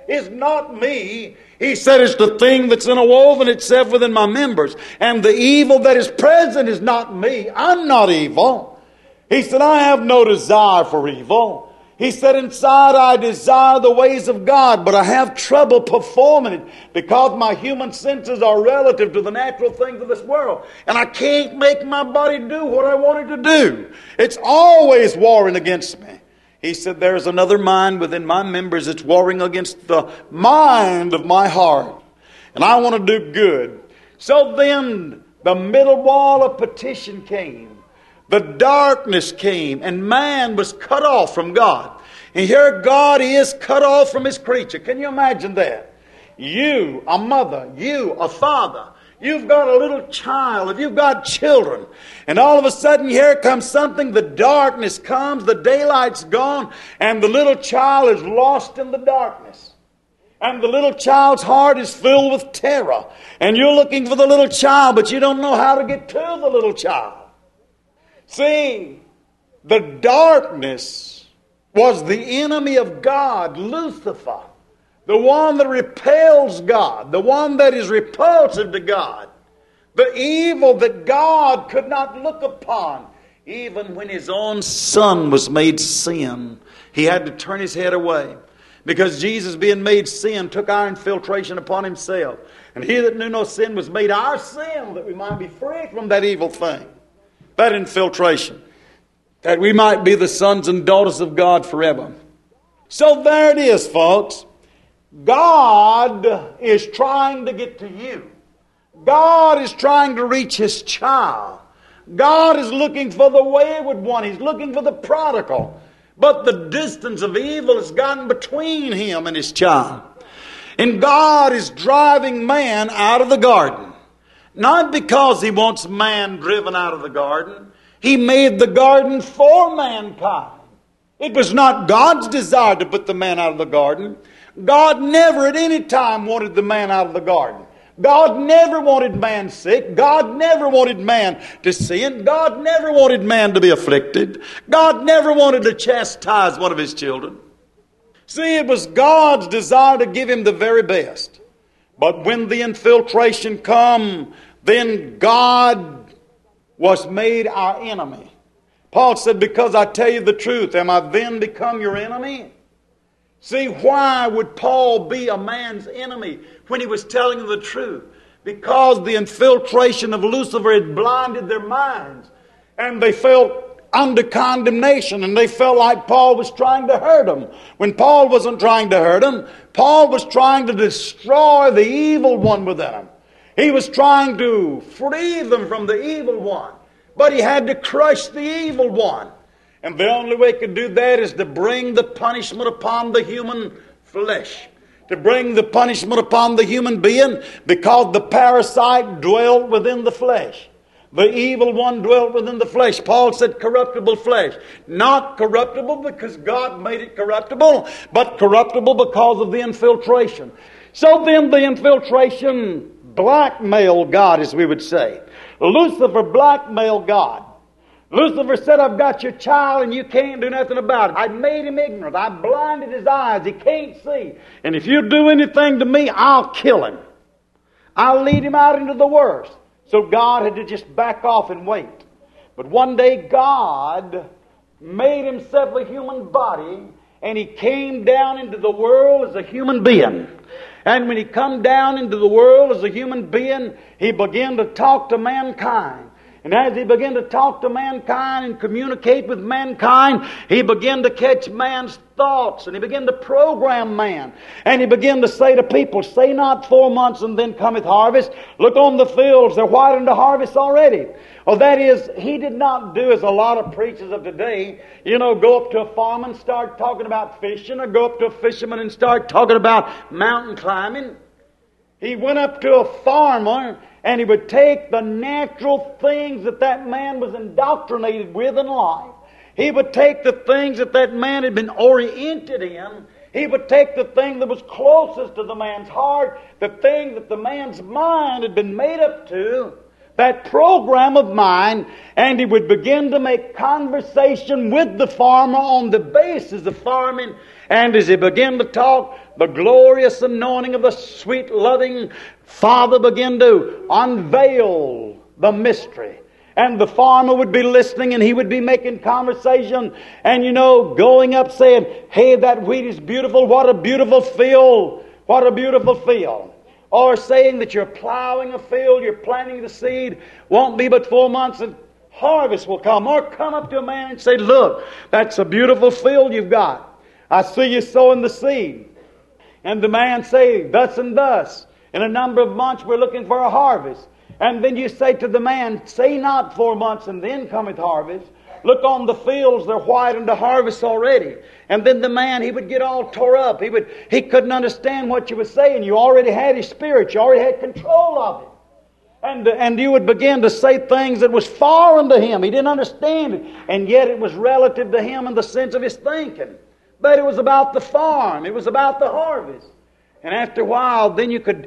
is not me. He said it's the thing that's interwoven itself within my members. And the evil that is present is not me. I'm not evil. He said, I have no desire for evil. He said, inside I desire the ways of God, but I have trouble performing it because my human senses are relative to the natural things of this world. And I can't make my body do what I want it to do. It's always warring against me. He said, there's another mind within my members that's warring against the mind of my heart. And I want to do good. So then the middle wall of petition came. The darkness came, and man was cut off from God. And here God is cut off from His creature. Can you imagine that? You, a mother, you, a father, you've got a little child, if you've got children, and all of a sudden here comes something, the darkness comes, the daylight's gone, and the little child is lost in the darkness. And the little child's heart is filled with terror. And you're looking for the little child, but you don't know how to get to the little child. See, the darkness was the enemy of God, Lucifer, the one that repels God, the one that is repulsive to God, the evil that God could not look upon. Even when His own Son was made sin, He had to turn His head away. Because Jesus, being made sin, took our infiltration upon Himself. And He that knew no sin was made our sin, that we might be free from that evil thing. That infiltration, that we might be the sons and daughters of God forever. So there it is, folks. God is trying to get to you. God is trying to reach His child. God is looking for the wayward one. He's looking for the prodigal. But the distance of evil has gotten between Him and His child. And God is driving man out of the garden. Not because He wants man driven out of the garden. He made the garden for mankind. It was not God's desire to put the man out of the garden. God never at any time wanted the man out of the garden. God never wanted man sick. God never wanted man to sin. God never wanted man to be afflicted. God never wanted to chastise one of His children. See, it was God's desire to give him the very best. But when the infiltration come, then God was made our enemy. Paul said, because I tell you the truth, am I then become your enemy? See, why would Paul be a man's enemy when he was telling them the truth? Because the infiltration of Lucifer had blinded their minds. And they felt under condemnation, and they felt like Paul was trying to hurt them. When Paul wasn't trying to hurt them, Paul was trying to destroy the evil one within them. He was trying to free them from the evil one. But he had to crush the evil one. And the only way he could do that is to bring the punishment upon the human flesh. To bring the punishment upon the human being, because the parasite dwelt within the flesh. The evil one dwelt within the flesh. Paul said corruptible flesh. Not corruptible because God made it corruptible, but corruptible because of the infiltration. So then the infiltration blackmailed God, as we would say. Lucifer blackmailed God. Lucifer said, I've got your child and you can't do nothing about it. I made him ignorant. I blinded his eyes. He can't see. And if you do anything to me, I'll kill him. I'll lead him out into the worst. So God had to just back off and wait. But one day God made himself a human body, and he came down into the world as a human being. And when he come down into the world as a human being, he began to talk to mankind. And as he began to talk to mankind and communicate with mankind, he began to catch man's thoughts, and he began to program man. And he began to say to people, say not 4 months and then cometh harvest. Look on the fields, they're white unto harvest already. Well, that is, he did not do as a lot of preachers of today, go up to a farmer and start talking about fishing, or go up to a fisherman and start talking about mountain climbing. He went up to a farmer, and he would take the natural things that man was indoctrinated with in life. He would take the things that man had been oriented in. He would take the thing that was closest to the man's heart, the thing that the man's mind had been made up to, that program of mind, and he would begin to make conversation with the farmer on the basis of farming, And as he began to talk, the glorious anointing of the sweet, loving Father began to unveil the mystery. And the farmer would be listening, and he would be making conversation, and going up saying, "Hey, that wheat is beautiful. What a beautiful field. What a beautiful field." Or saying that you're plowing a field, you're planting the seed, won't be but 4 months and harvest will come. Or come up to a man and say, "Look, that's a beautiful field you've got. I see you sowing the seed." And the man say, "Thus and thus, in a number of months we're looking for a harvest." And then you say to the man, "Say not 4 months and then cometh harvest. Look on the fields, they're white unto harvest already." And then the man, he would get all tore up. He couldn't understand what you were saying. You already had his spirit. You already had control of it. And you would begin to say things that was foreign to him. He didn't understand it. And yet it was relative to him in the sense of his thinking. But it was about the farm. It was about the harvest. And after a while, then you could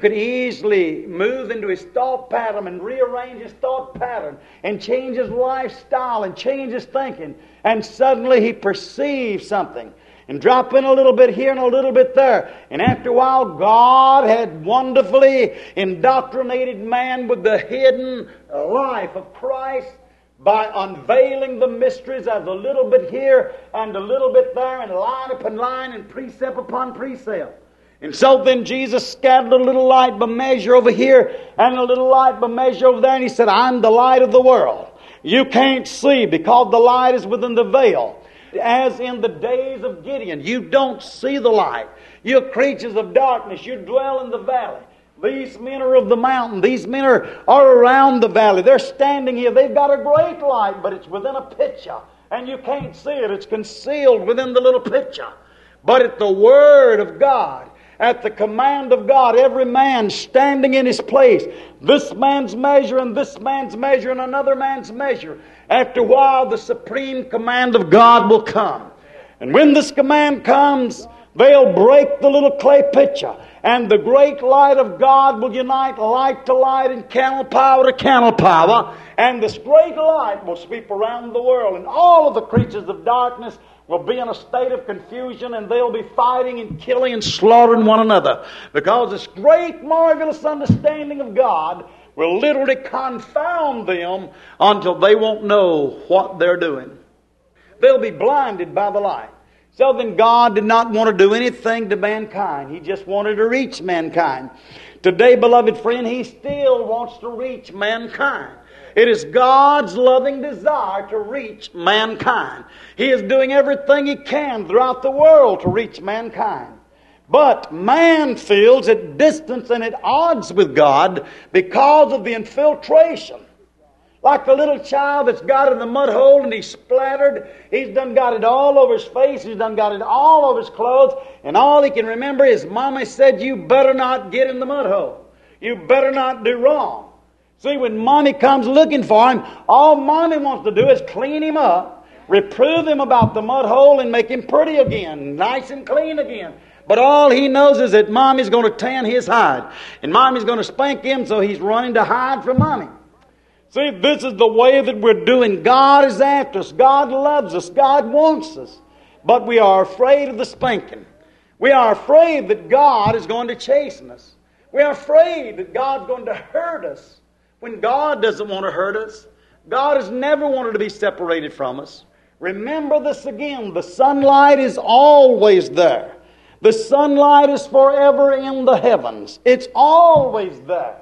easily move into his thought pattern and rearrange his thought pattern and change his lifestyle and change his thinking. And suddenly he perceives something. And drop in a little bit here and a little bit there. And after a while, God had wonderfully indoctrinated man with the hidden life of Christ by unveiling the mysteries of a little bit here and a little bit there, and line upon line and precept upon precept. And so then Jesus scattered a little light by measure over here and a little light by measure over there. And He said, "I'm the light of the world. You can't see because the light is within the veil." As in the days of Gideon, you don't see the light. You're creatures of darkness. You dwell in the valley. These men are of the mountain. These men are around the valley. They're standing here. They've got a great light, but it's within a pitcher. And you can't see it. It's concealed within the little pitcher. But at the Word of God, at the command of God, every man standing in his place, this man's measure and this man's measure and another man's measure. After a while, the supreme command of God will come. And when this command comes, they'll break the little clay pitcher, and the great light of God will unite light to light and candle power to candle power, and this great light will sweep around the world, and all of the creatures of darkness will be in a state of confusion, and they'll be fighting and killing and slaughtering one another, because this great marvelous understanding of God will literally confound them until they won't know what they're doing. They'll be blinded by the light. So then God did not want to do anything to mankind. He just wanted to reach mankind. Today, beloved friend, He still wants to reach mankind. It is God's loving desire to reach mankind. He is doing everything He can throughout the world to reach mankind. But man feels at distance and at odds with God because of the infiltration. Like the little child that's got in the mud hole and he's splattered. He's done got it all over his face. He's done got it all over his clothes. And all he can remember is Mama said, "You better not get in the mud hole. You better not do wrong." See, when Mommy comes looking for him, all Mommy wants to do is clean him up, reprove him about the mud hole, and make him pretty again, nice and clean again. But all he knows is that Mommy's going to tan his hide. And Mommy's going to spank him, so he's running to hide from Mommy. See, this is the way that we're doing. God is after us. God loves us. God wants us. But we are afraid of the spanking. We are afraid that God is going to chasten us. We are afraid that God's going to hurt us when God doesn't want to hurt us. God has never wanted to be separated from us. Remember this again. The sunlight is always there. The sunlight is forever in the heavens. It's always there.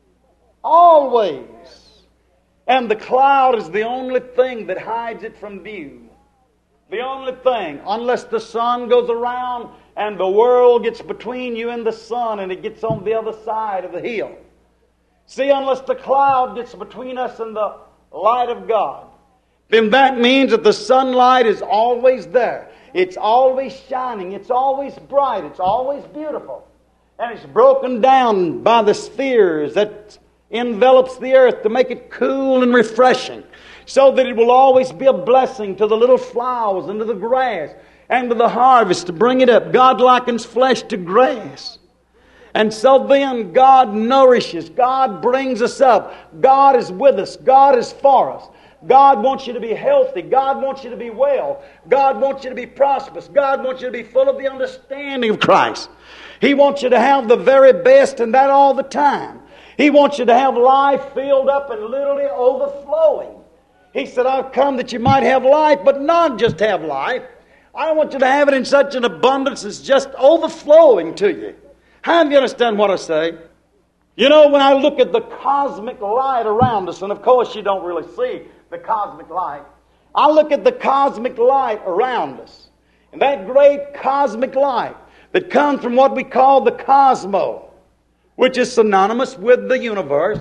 Always. And the cloud is the only thing that hides it from view. The only thing, unless the sun goes around and the world gets between you and the sun and it gets on the other side of the hill. See, unless the cloud gets between us and the light of God, then that means that the sunlight is always there. It's always shining. It's always bright. It's always beautiful. And it's broken down by the spheres that envelops the earth to make it cool and refreshing, so that it will always be a blessing to the little flowers and to the grass and to the harvest to bring it up. God likens flesh to grass. And so then God nourishes. God brings us up. God is with us. God is for us. God wants you to be healthy. God wants you to be well. God wants you to be prosperous. God wants you to be full of the understanding of Christ. He wants you to have the very best, and that all the time. He wants you to have life filled up and literally overflowing. He said, I've come that you might have life, but not just have life. I want you to have it in such an abundance it's just overflowing to you. How do you understand what I say? You know, when I look at the cosmic light around us, and of course you don't really see the cosmic light. I look at the cosmic light around us, and that great cosmic light that comes from what we call the cosmos, which is synonymous with the universe.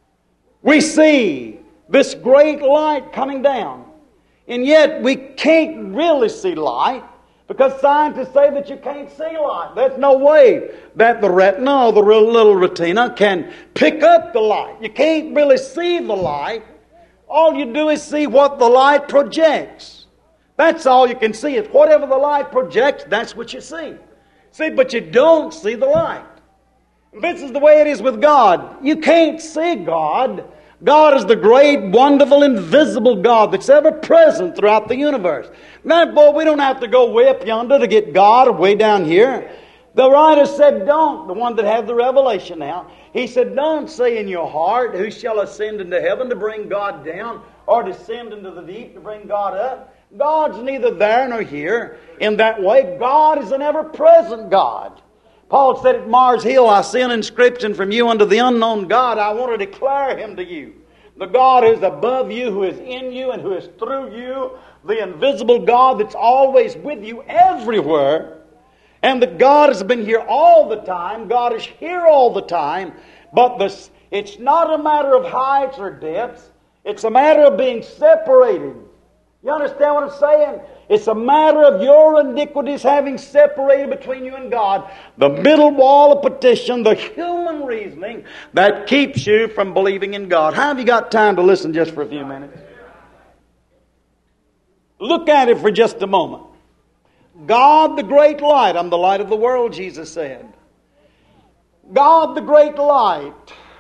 We see this great light coming down, and yet we can't really see light, because scientists say that you can't see light. There's no way that the retina or the little retina can pick up the light. You can't really see the light. All you do is see what the light projects. That's all you can see. It's whatever the light projects, that's what you see. See, but you don't see the light. This is the way it is with God. You can't see God. God is the great, wonderful, invisible God that's ever present throughout the universe. Therefore, we don't have to go way up yonder to get God or way down here. The writer said, don't. The one that had the revelation now. He said, don't say in your heart, who shall ascend into heaven to bring God down, or descend into the deep to bring God up. God's neither there nor here in that way. God is an ever-present God. Paul said at Mars Hill, I see an inscription from you unto the unknown God. I want to declare Him to you. The God who is above you, who is in you, and who is through you. The invisible God that's always with you everywhere. And that God has been here all the time. God is here all the time. But it's not a matter of heights or depths. It's a matter of being separated. You understand what I'm saying? It's a matter of your iniquities having separated between you and God. The middle wall of petition, the human reasoning that keeps you from believing in God. How have you got time to listen just for a few minutes? Look at it for just a moment. God the great light. I'm the light of the world, Jesus said. God the great light,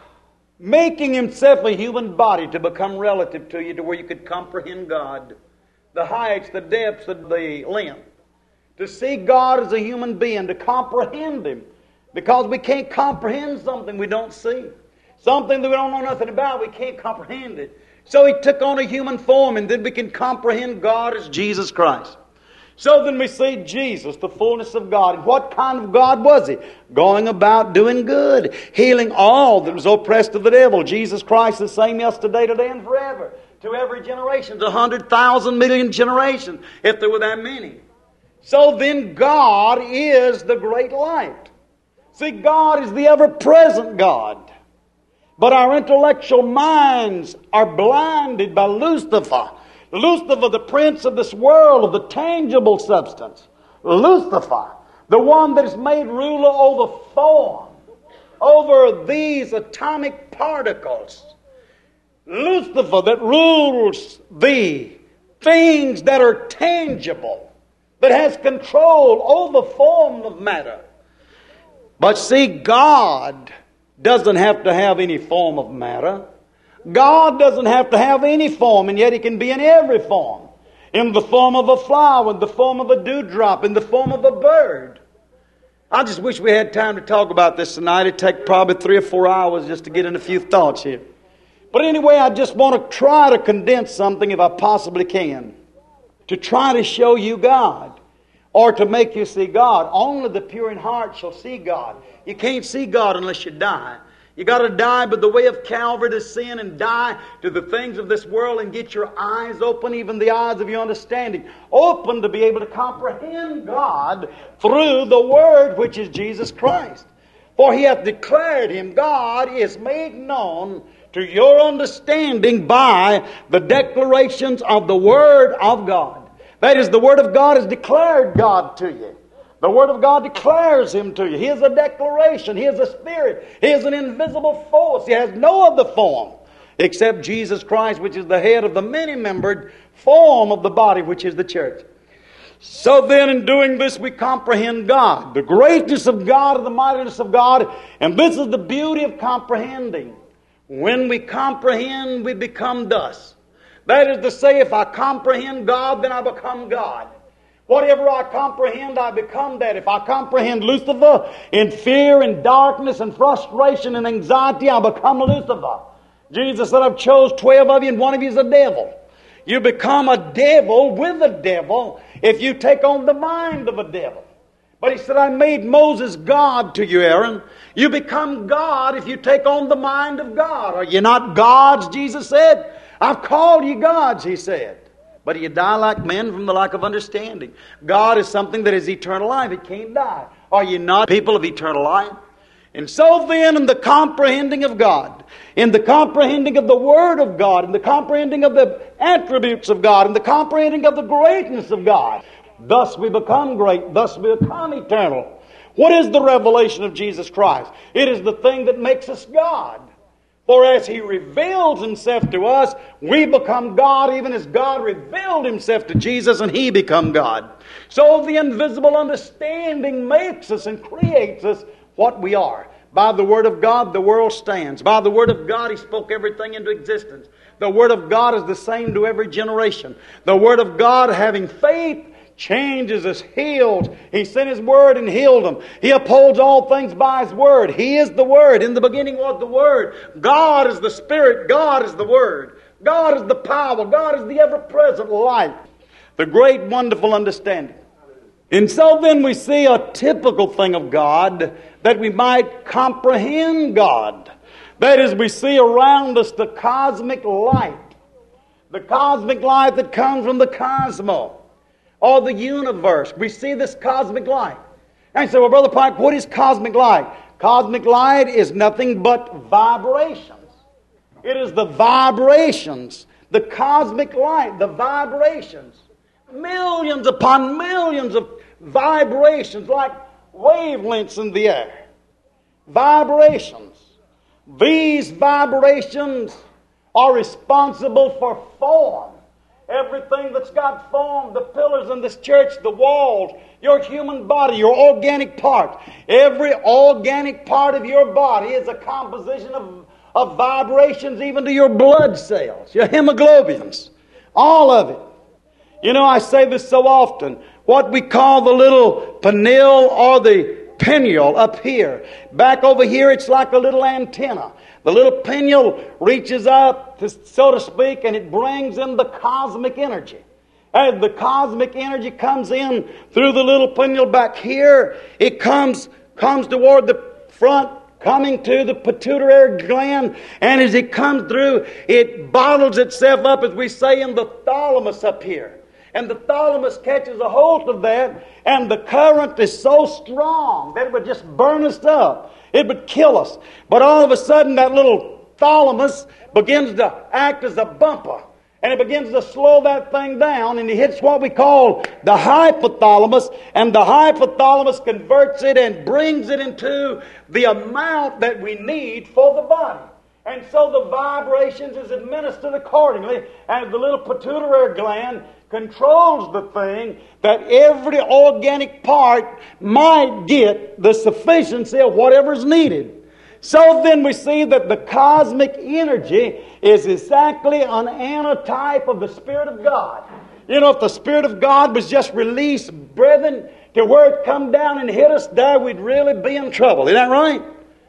making Himself a human body to become relative to you to where you could comprehend God. The heights, the depths, the length. To see God as a human being, to comprehend Him. Because we can't comprehend something we don't see. Something that we don't know nothing about, we can't comprehend it. So He took on a human form, and then we can comprehend God as Jesus Christ. So then we see Jesus, the fullness of God. And what kind of God was He? Going about doing good, healing all that was oppressed of the devil. Jesus Christ the same yesterday, today, and forever. To every generation, to 100,000 million generations, if there were that many. So then God is the great light. See, God is the ever-present God. But our intellectual minds are blinded by Lucifer. Lucifer, the prince of this world, of the tangible substance. Lucifer, the one that is made ruler over form, over these atomic particles. Lucifer that rules the things that are tangible, that has control over form of matter. But see, God doesn't have to have any form of matter. God doesn't have to have any form, and yet He can be in every form. In the form of a flower, in the form of a dewdrop, in the form of a bird. I just wish we had time to talk about this tonight. It'd take probably 3 or 4 hours just to get in a few thoughts here. But anyway, I just want to try to condense something if I possibly can. To try to show you God. Or to make you see God. Only the pure in heart shall see God. You can't see God unless you die. You got to die by the way of Calvary to sin, and die to the things of this world, and get your eyes open, even the eyes of your understanding, open to be able to comprehend God through the Word, which is Jesus Christ. For He hath declared Him. God is made known to your understanding by the declarations of the Word of God. That is, the Word of God has declared God to you. The Word of God declares Him to you. He is a declaration. He is a Spirit. He is an invisible force. He has no other form except Jesus Christ, which is the head of the many-membered form of the body, which is the church. So then, in doing this, we comprehend God, the greatness of God and the mightiness of God. And this is the beauty of comprehending. When we comprehend, we become thus. That is to say, if I comprehend God, then I become God. Whatever I comprehend, I become that. If I comprehend Lucifer in fear and darkness and frustration and anxiety, I become Lucifer. Jesus said, I've chose 12 of you and one of you is a devil. You become a devil with a devil if you take on the mind of a devil. But he said, I made Moses God to you, Aaron. You become God if you take on the mind of God. Are you not gods, Jesus said? I've called you gods, he said. But you die like men from the lack of understanding. God is something that is eternal life. It can't die. Are you not people of eternal life? And so then, in the comprehending of God, in the comprehending of the Word of God, in the comprehending of the attributes of God, in the comprehending of the greatness of God, thus we become great, thus we become eternal. What is the revelation of Jesus Christ? It is the thing that makes us God. For as He reveals Himself to us, we become God even as God revealed Himself to Jesus and He become God. So the invisible understanding makes us and creates us what we are. By the Word of God, the world stands. By the Word of God, He spoke everything into existence. The Word of God is the same to every generation. The Word of God, having faith, changes us, heals. He sent His Word and healed them. He upholds all things by His Word. He is the Word. In the beginning was the Word. God is the Spirit. God is the Word. God is the power. God is the ever-present light. The great, wonderful understanding. And so then we see a typical thing of God that we might comprehend God. That is, we see around us the cosmic light. The cosmic light that comes from the cosmos or the universe. We see this cosmic light. And you say, well, Brother Pike, what is cosmic light? Cosmic light is nothing but vibrations. It is the vibrations, the cosmic light, the vibrations. Millions upon millions of vibrations like wavelengths in the air. Vibrations. These vibrations are responsible for form. Everything that's got form, the pillars in this church, the walls, your human body, your organic part. Every organic part of your body is a composition of vibrations, even to your blood cells, your hemoglobins. All of it. You know, I say this so often. What we call the little pineal or the pineal up here. Back over here, it's like a little antenna. The little pineal reaches up, so to speak, and it brings in the cosmic energy. As the cosmic energy comes in through the little pineal back here, it comes toward the front, coming to the pituitary gland, and as it comes through, it bottles itself up, as we say, in the thalamus up here. And the thalamus catches a hold of that, and the current is so strong that it would just burn us up. It would kill us. But all of a sudden, that little thalamus begins to act as a bumper. And it begins to slow that thing down, and it hits what we call the hypothalamus, and the hypothalamus converts it and brings it into the amount that we need for the body. And so the vibrations is administered accordingly, and the little pituitary gland controls the thing that every organic part might get the sufficiency of whatever's needed. So then we see that the cosmic energy is exactly an antitype of the Spirit of God. You know, if the Spirit of God was just released, brethren, to where it come down and hit us there, we'd really be in trouble. Isn't that right?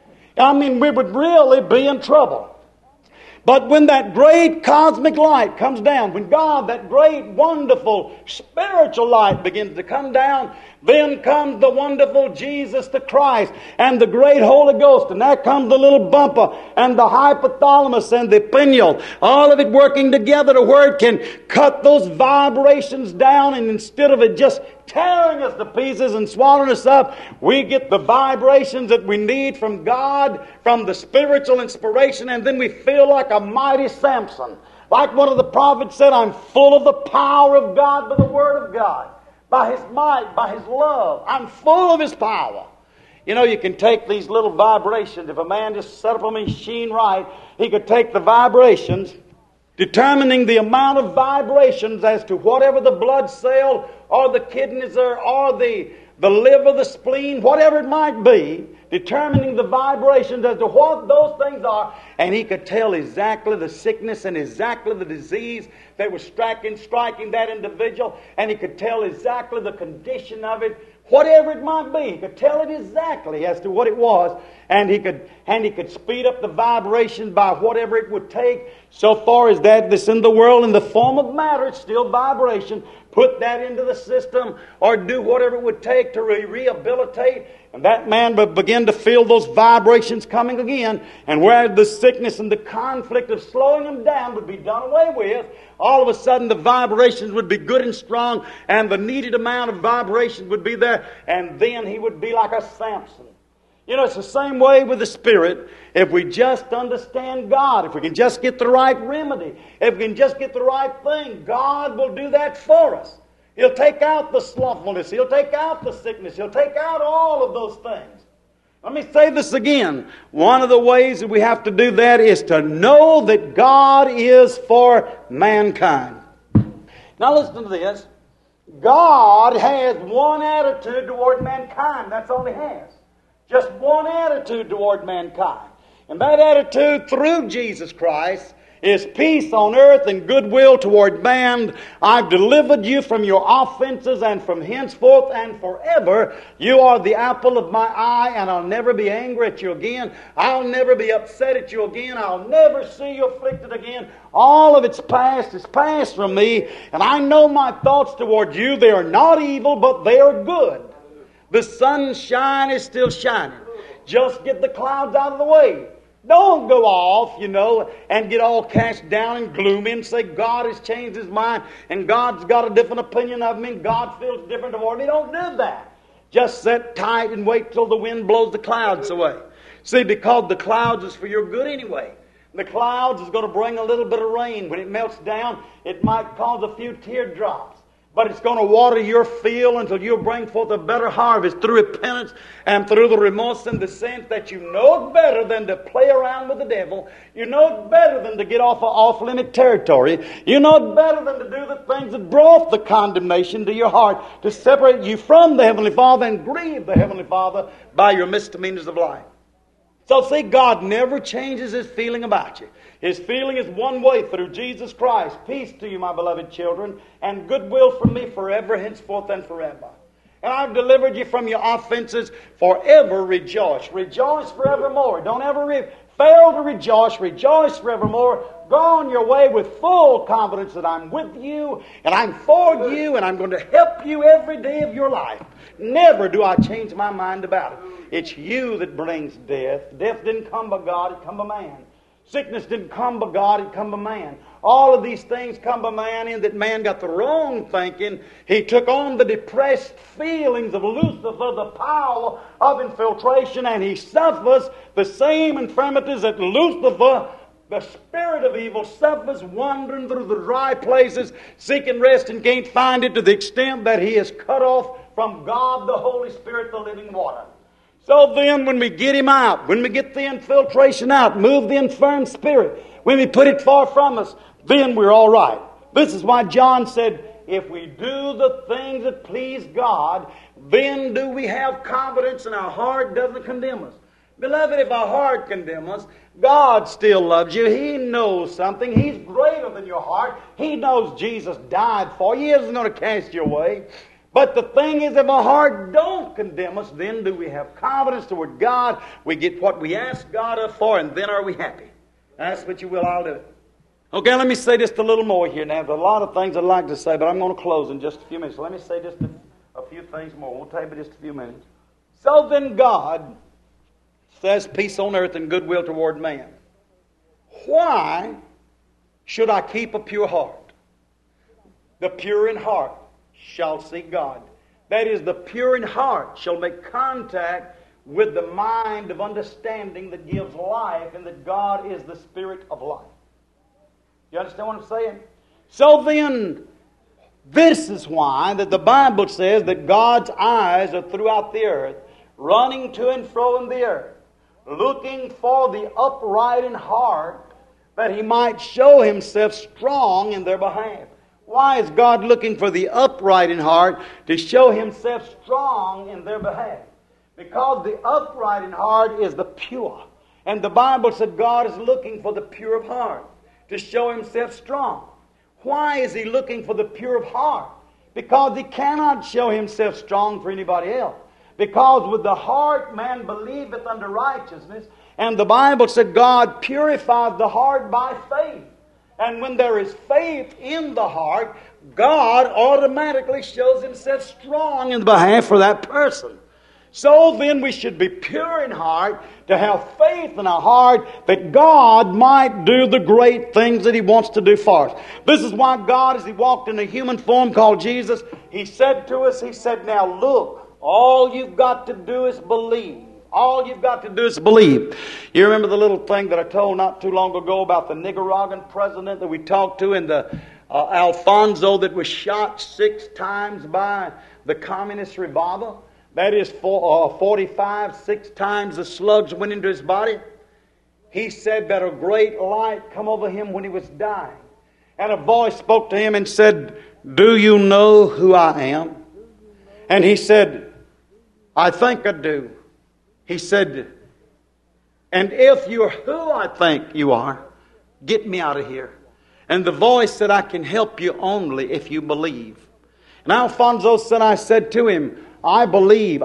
I mean, we would really be in trouble. But when that great cosmic light comes down, when God, that great, wonderful, spiritual light begins to come down, then comes the wonderful Jesus the Christ and the great Holy Ghost. And there comes the little bumper and the hypothalamus and the pineal. All of it working together to where it can cut those vibrations down, and instead of it just tearing us to pieces and swallowing us up, we get the vibrations that we need from God, from the spiritual inspiration, and then we feel like a mighty Samson. Like one of the prophets said, I'm full of the power of God by the Word of God, by His might, by His love. I'm full of His power. You know, you can take these little vibrations. If a man just set up a machine right, he could take the vibrations, determining the amount of vibrations as to whatever the blood cell or the kidneys or the the liver, the spleen, whatever it might be, determining the vibrations as to what those things are. And he could tell exactly the sickness and exactly the disease that was striking that individual. And he could tell exactly the condition of it, whatever it might be. He could tell it exactly as to what it was. And he could speed up the vibrations by whatever it would take. So far as that's in the world in the form of matter, it's still vibration. Put that into the system or do whatever it would take to rehabilitate. And that man would begin to feel those vibrations coming again. And whereas the sickness and the conflict of slowing them down would be done away with, all of a sudden the vibrations would be good and strong, and the needed amount of vibrations would be there, and then he would be like a Samson. You know, it's the same way with the Spirit. If we just understand God, if we can just get the right remedy, if we can just get the right thing, God will do that for us. He'll take out the slothfulness. He'll take out the sickness. He'll take out all of those things. Let me say this again. One of the ways that we have to do that is to know that God is for mankind. Now listen to this. God has one attitude toward mankind. That's all He has. Just one attitude toward mankind. And that attitude through Jesus Christ is peace on earth and goodwill toward man. I've delivered you from your offenses, and from henceforth and forever you are the apple of my eye, and I'll never be angry at you again. I'll never be upset at you again. I'll never see you afflicted again. All of it's past from me, and I know my thoughts toward you. They are not evil, but they are good. The sunshine is still shining. Just get the clouds out of the way. Don't go off, and get all cast down and gloomy and say God has changed His mind and God's got a different opinion of me and God feels different toward me. Don't do that. Just sit tight and wait till the wind blows the clouds away. See, because the clouds is for your good anyway. The clouds is going to bring a little bit of rain. When it melts down, it might cause a few teardrops. But it's going to water your field until you bring forth a better harvest through repentance and through the remorse and the sense that you know it better than to play around with the devil. You know it better than to get off of off-limit territory. You know it better than to do the things that brought the condemnation to your heart, to separate you from the Heavenly Father and grieve the Heavenly Father by your misdemeanors of life. So see, God never changes His feeling about you. His feeling is one way through Jesus Christ. Peace to you, my beloved children, and goodwill from me forever, henceforth, and forever. And I've delivered you from your offenses. Forever rejoice. Rejoice forevermore. Don't ever fail to rejoice. Rejoice forevermore. Go on your way with full confidence that I'm with you, and I'm for you, and I'm going to help you every day of your life. Never do I change my mind about it. It's you that brings death. Death didn't come by God, it come by man. Sickness didn't come by God, it come by man. All of these things come by man, in that man got the wrong thinking. He took on the depressed feelings of Lucifer, the power of infiltration, and he suffers the same infirmities that Lucifer, the spirit of evil, suffers, wandering through the dry places, seeking rest and can't find it, to the extent that he is cut off from God, the Holy Spirit, the living water. So then when we get him out, when we get the infiltration out, move the infirm spirit, when we put it far from us, then we're all right. This is why John said, if we do the things that please God, then do we have confidence and our heart doesn't condemn us. Beloved, if our heart condemns us, God still loves you. He knows something. He's greater than your heart. He knows Jesus died for you. He isn't going to cast you away. But the thing is, if our heart don't condemn us, then do we have confidence toward God. We get what we ask God for, and then are we happy. Ask what you will, I'll do it. Okay, let me say just a little more here now. There's a lot of things I'd like to say, but I'm going to close in just a few minutes. So let me say just a few things more. We'll take just a few minutes. So then God says peace on earth and goodwill toward man. Why should I keep a pure heart? The pure in heart shall see God. That is, the pure in heart shall make contact with the mind of understanding that gives life, and that God is the Spirit of life. You understand what I'm saying? So then, this is why that the Bible says that God's eyes are throughout the earth, running to and fro in the earth, looking for the upright in heart, that He might show Himself strong in their behalf. Why is God looking for the upright in heart to show Himself strong in their behalf? Because the upright in heart is the pure. And the Bible said God is looking for the pure of heart to show Himself strong. Why is He looking for the pure of heart? Because He cannot show Himself strong for anybody else. Because with the heart man believeth unto righteousness, and the Bible said God purifies the heart by faith. And when there is faith in the heart, God automatically shows Himself strong in behalf of that person. So then we should be pure in heart, to have faith in our heart that God might do the great things that He wants to do for us. This is why God, as He walked in a human form called Jesus, He said to us, He said, now look, all you've got to do is believe. All you've got to do is believe. You remember the little thing that I told not too long ago about the Nicaraguan president that we talked to, in the Alfonso, that was shot 6 times by the communist revolver? That is 45, 6 times the slugs went into his body. He said that a great light come over him when he was dying. And a voice spoke to him and said, do you know who I am? And he said, I think I do. He said, and if you're who I think you are, get me out of here. And the voice said, I can help you only if you believe. And Alfonso said, I said to him, I believe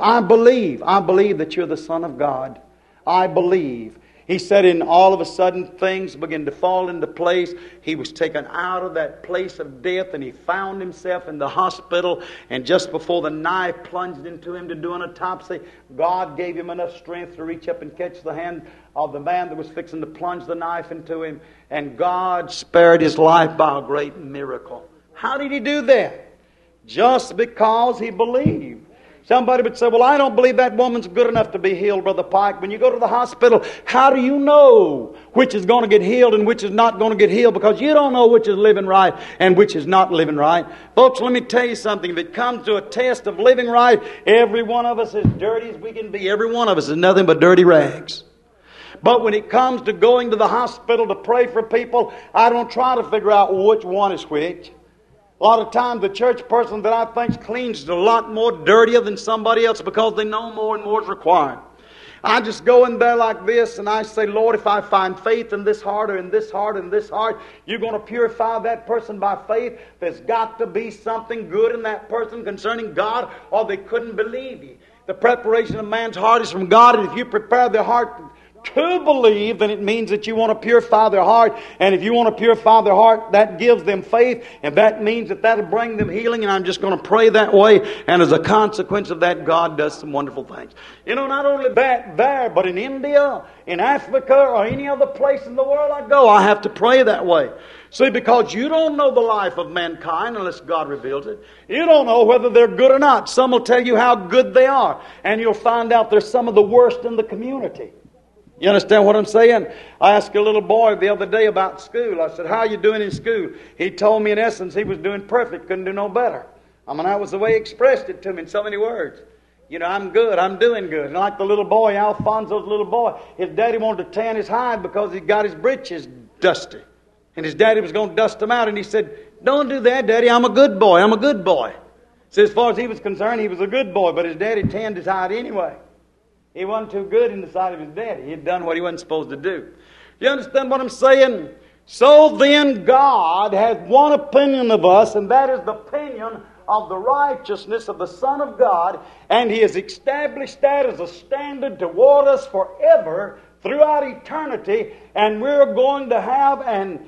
that you're the Son of God. I believe. He said, and all of a sudden things began to fall into place. He was taken out of that place of death, and he found himself in the hospital. And just before the knife plunged into him to do an autopsy, God gave him enough strength to reach up and catch the hand of the man that was fixing to plunge the knife into him. And God spared his life by a great miracle. How did He do that? Just because he believed. Somebody would say, well, I don't believe that woman's good enough to be healed, Brother Pike. When you go to the hospital, how do you know which is going to get healed and which is not going to get healed? Because you don't know which is living right and which is not living right. Folks, let me tell you something. If it comes to a test of living right, every one of us, as dirty as we can be, every one of us is nothing but dirty rags. But when it comes to going to the hospital to pray for people, I don't try to figure out which one is which. A lot of times the church person that I think cleans a lot more dirtier than somebody else because they know more and more is required. I just go in there like this and I say, Lord, if I find faith in this heart or in this heart and this heart, you're going to purify that person by faith. There's got to be something good in that person concerning God, or they couldn't believe you. The preparation of man's heart is from God, and if you prepare their heart to believe, then it means that you want to purify their heart. And if you want to purify their heart, that gives them faith, and that means that that'll bring them healing. And I'm just going to pray that way, and as a consequence of that, God does some wonderful things. You know, not only that there, but in India, in Africa, or any other place in the world I go, I have to pray that way. See, because you don't know the life of mankind unless God reveals it. You don't know whether they're good or not. Some will tell you how good they are, and you'll find out they're some of the worst in the community. You understand what I'm saying? I asked a little boy the other day about school. I said, how are you doing in school? He told me in essence he was doing perfect, couldn't do no better. I mean, that was the way he expressed it to me in so many words. You know, I'm good, I'm doing good. And like the little boy, Alfonso's little boy, his daddy wanted to tan his hide because he got his breeches dusty. And his daddy was going to dust them out. And he said, don't do that, Daddy, I'm a good boy, I'm a good boy. So as far as he was concerned, he was a good boy, but his daddy tanned his hide anyway. He wasn't too good in the sight of his daddy. He had done what he wasn't supposed to do. You understand what I'm saying? So then God has one opinion of us, and that is the opinion of the righteousness of the Son of God, and He has established that as a standard toward us forever, throughout eternity, and we're going to have an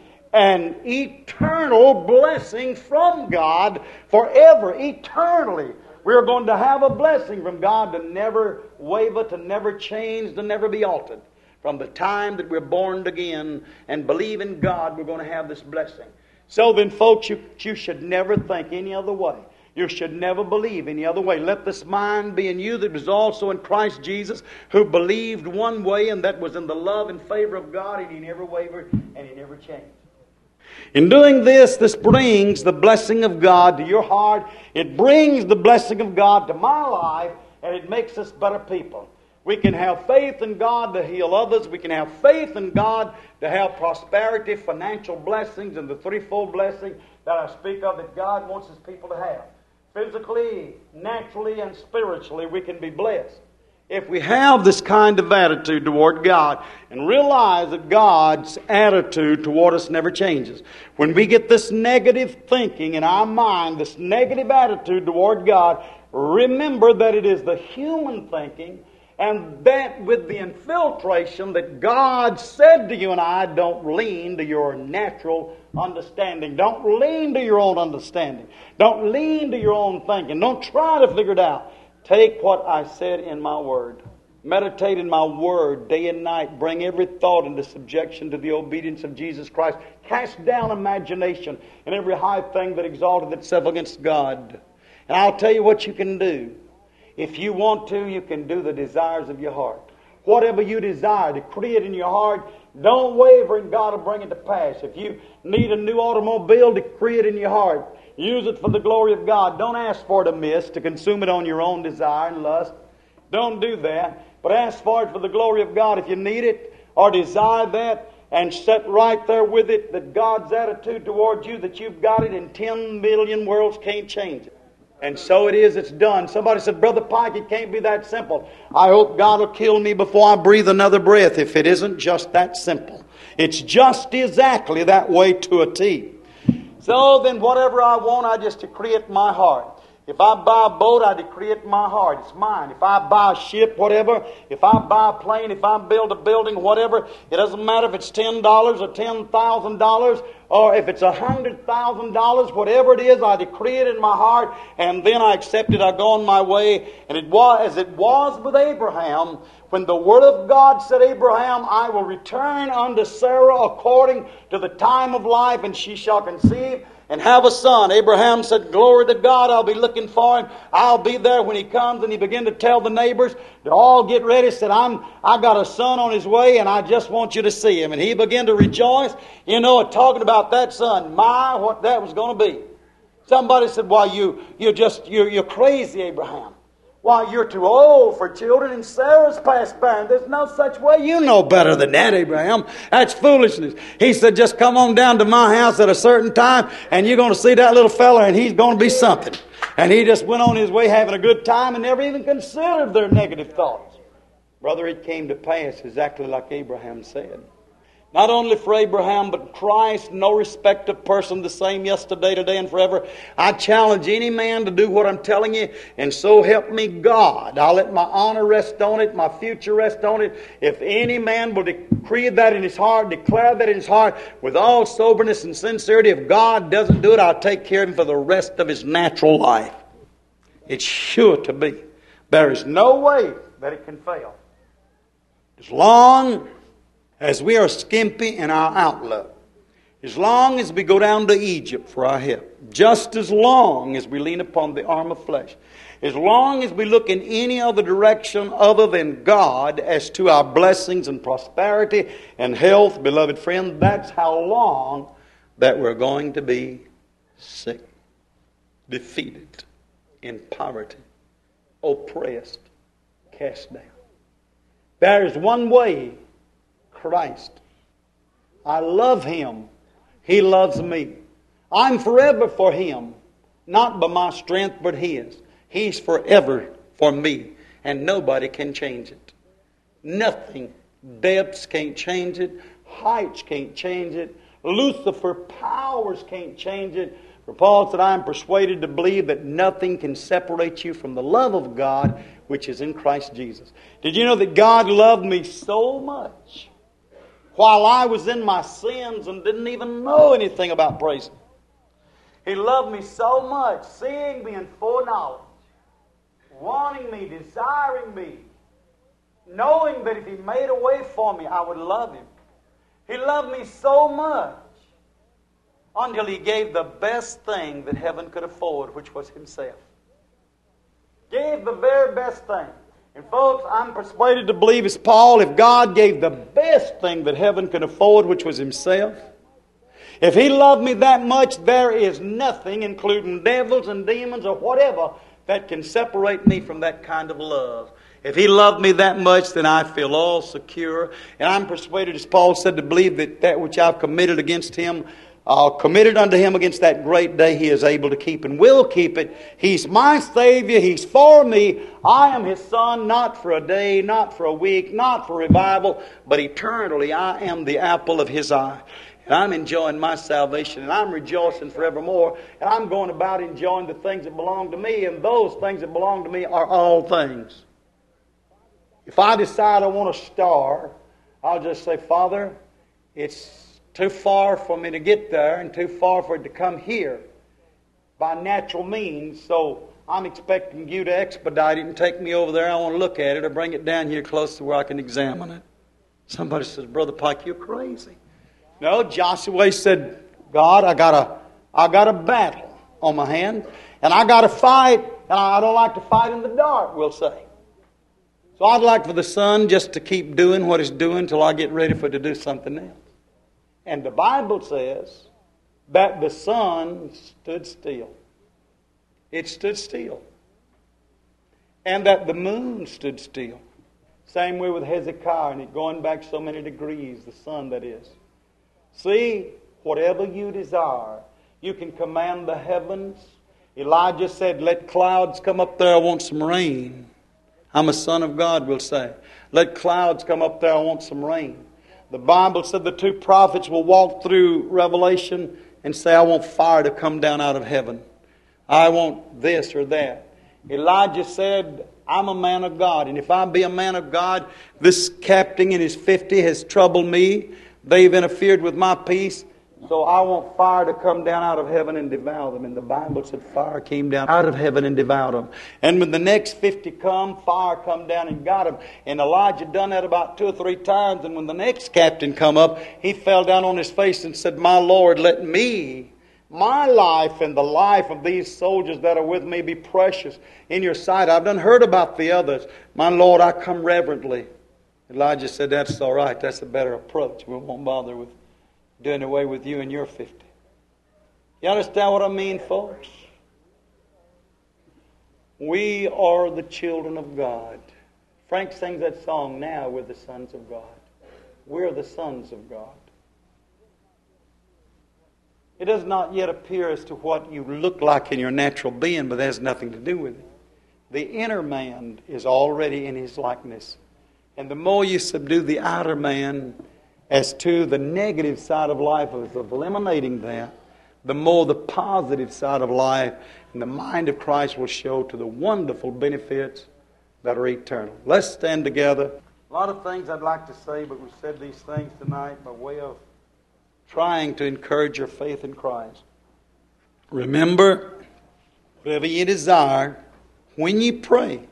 eternal blessing from God forever, eternally. We're going to have a blessing from God to never waver, to never change, to never be altered. From the time that we're born again and believe in God, we're going to have this blessing. So then, folks, you should never think any other way. You should never believe any other way. Let this mind be in you that was also in Christ Jesus, who believed one way, and that was in the love and favor of God, and He never wavered and He never changed. In doing this brings the blessing of God to your heart. It brings the blessing of God to my life, and it makes us better people. We can have faith in God to heal others. We can have faith in God to have prosperity, financial blessings, and the threefold blessing. that I speak of that God wants His people to have. Physically, naturally, and spiritually, we can be blessed if we have this kind of attitude toward God and realize that God's attitude toward us never changes. When we get this negative thinking in our mind, this negative attitude toward God, remember that it is the human thinking, and that with the infiltration that God said to you and I, don't lean to your natural understanding. Don't lean to your own understanding. Don't lean to your own thinking. Don't try to figure it out. Take what I said in my Word. Meditate in my Word day and night. Bring every thought into subjection to the obedience of Jesus Christ. Cast down imagination and every high thing that exalted itself against God. And I'll tell you what you can do. If you want to, you can do the desires of your heart. Whatever you desire, decree it in your heart. Don't waver, and God will bring it to pass. If you need a new automobile, decree it in your heart. Use it for the glory of God. Don't ask for it amiss to consume it on your own desire and lust. Don't do that. But ask for it for the glory of God if you need it or desire that, and sit right there with it, that God's attitude toward you, that you've got it, and 10 million worlds can't change it. And so it is, it's done. Somebody said, Brother Pike, it can't be that simple. I hope God will kill me before I breathe another breath if it isn't just that simple. It's just exactly that way to a T. So then whatever I want, I just decree it in my heart. If I buy a boat, I decree it in my heart. It's mine. If I buy a ship, whatever. If I buy a plane, if I build a building, whatever. It doesn't matter if it's $10 or $10,000 or if it's $100,000, whatever it is, I decree it in my heart, and then I accept it. I go on my way. And it was as it was with Abraham, when the Word of God said, Abraham, I will return unto Sarah according to the time of life, and she shall conceive and have a son. Abraham said, glory to God, I'll be looking for him. I'll be there when he comes. And he began to tell the neighbors to all get ready. Said, I got a son on his way, and I just want you to see him. And he began to rejoice, talking about that son. My, what that was going to be. Somebody said, why, you're crazy, Abraham. Why, you're too old for children, and Sarah's past barren. There's no such way. You know better than that, Abraham. That's foolishness. He said, just come on down to my house at a certain time, and you're going to see that little fella, and he's going to be something. And he just went on his way having a good time and never even considered their negative thoughts. Brother, it came to pass exactly like Abraham said. Not only for Abraham, but Christ, no respect of person, the same yesterday, today, and forever. I challenge any man to do what I'm telling you, and so help me God. I'll let my honor rest on it, my future rest on it. If any man will decree that in his heart, declare that in his heart, with all soberness and sincerity, if God doesn't do it, I'll take care of him for the rest of his natural life. It's sure to be. There is no way that it can fail. As long as we are skimpy in our outlook, as long as we go down to Egypt for our help, just as long as we lean upon the arm of flesh, as long as we look in any other direction other than God as to our blessings and prosperity and health, beloved friend, that's how long that we're going to be sick, defeated, in poverty, oppressed, cast down. There is one way. Christ. I love Him. He loves me. I'm forever for Him. Not by my strength, but His. He's forever for me. And nobody can change it. Nothing. Depths can't change it. Heights can't change it. Lucifer powers can't change it. For Paul said, I am persuaded to believe that nothing can separate you from the love of God which is in Christ Jesus. Did you know that God loved me so much while I was in my sins and didn't even know anything about praising? He loved me so much, seeing me in full knowledge, wanting me, desiring me, knowing that if He made a way for me, I would love Him. He loved me so much until He gave the best thing that heaven could afford, which was Himself. Gave the very best thing. And folks, I'm persuaded to believe as Paul, if God gave the best thing that heaven could afford, which was Himself, if He loved me that much, there is nothing, including devils and demons or whatever, that can separate me from that kind of love. If He loved me that much, then I feel all secure. And I'm persuaded, as Paul said, to believe that that which I've committed against Him, committed unto Him against that great day, He is able to keep and will keep it. He's my Savior. He's for me. I am His Son, not for a day, not for a week, not for revival, but eternally I am the apple of His eye. And I'm enjoying my salvation, and I'm rejoicing forevermore, and I'm going about enjoying the things that belong to me, and those things that belong to me are all things. If I decide I want a star, I'll just say, Father, it's too far for me to get there and too far for it to come here by natural means, so I'm expecting you to expedite it and take me over there. I want to look at it or bring it down here close to where I can examine it. Somebody says, Brother Pike, you're crazy. No, Joshua said, God, I got a battle on my hand, and I got to fight, and I don't like to fight in the dark, we'll say. So I'd like for the sun just to keep doing what it's doing till I get ready for it to do something else. And the Bible says that the sun stood still. It stood still. And that the moon stood still. Same way with Hezekiah, and it going back so many degrees, the sun that is. See, whatever you desire, you can command the heavens. Elijah said, let clouds come up there, I want some rain. I'm a son of God, we'll say. Let clouds come up there, I want some rain. The Bible said the two prophets will walk through Revelation and say, I want fire to come down out of heaven. I want this or that. Elijah said, I'm a man of God, and if I be a man of God, this captain in his 50 has troubled me. They've interfered with my peace, so I want fire to come down out of heaven and devour them. And the Bible said fire came down out of heaven and devoured them. And when the next 50 come, fire come down and got them. And Elijah done that about 2 or 3 times. And when the next captain come up, he fell down on his face and said, my Lord, let me, my life and the life of these soldiers that are with me be precious in your sight. I've done heard about the others. My Lord, I come reverently. Elijah said, that's all right. That's a better approach. We won't bother with doing away with you and your 50. You understand what I mean, folks? We are the children of God. Frank sings that song, now we're the sons of God. We're the sons of God. It does not yet appear as to what you look like in your natural being, but that has nothing to do with it. The inner man is already in His likeness. And the more you subdue the outer man as to the negative side of life, of eliminating that, the more the positive side of life and the mind of Christ will show to the wonderful benefits that are eternal. Let's stand together. A lot of things I'd like to say, but we've said these things tonight by way of trying to encourage your faith in Christ. Remember, whatever ye desire, when ye pray,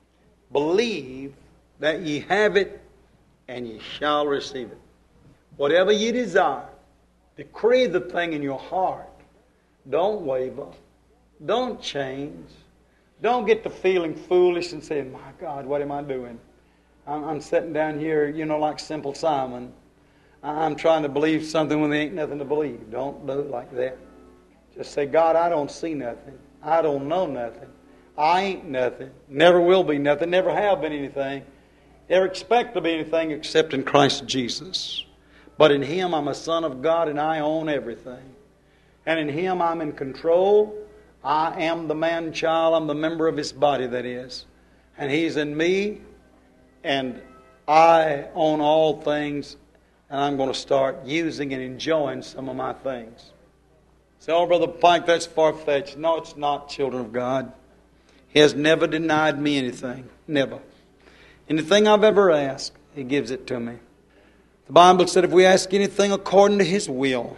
believe that ye have it, and ye shall receive it. Whatever ye desire, decree the thing in your heart. Don't waver. Don't change. Don't get to feeling foolish and saying, my God, what am I doing? I'm sitting down here, like Simple Simon. I'm trying to believe something when there ain't nothing to believe. Don't do it like that. Just say, God, I don't see nothing. I don't know nothing. I ain't nothing. Never will be nothing. Never have been anything. Never expect to be anything except in Christ Jesus. But in Him I'm a son of God and I own everything. And in Him I'm in control. I am the man-child. I'm the member of His body, that is. And He's in me. And I own all things. And I'm going to start using and enjoying some of my things. Say, oh, Brother Pike, that's far-fetched. No, it's not, children of God. He has never denied me anything. Never. Anything I've ever asked, He gives it to me. The Bible said if we ask anything according to His will,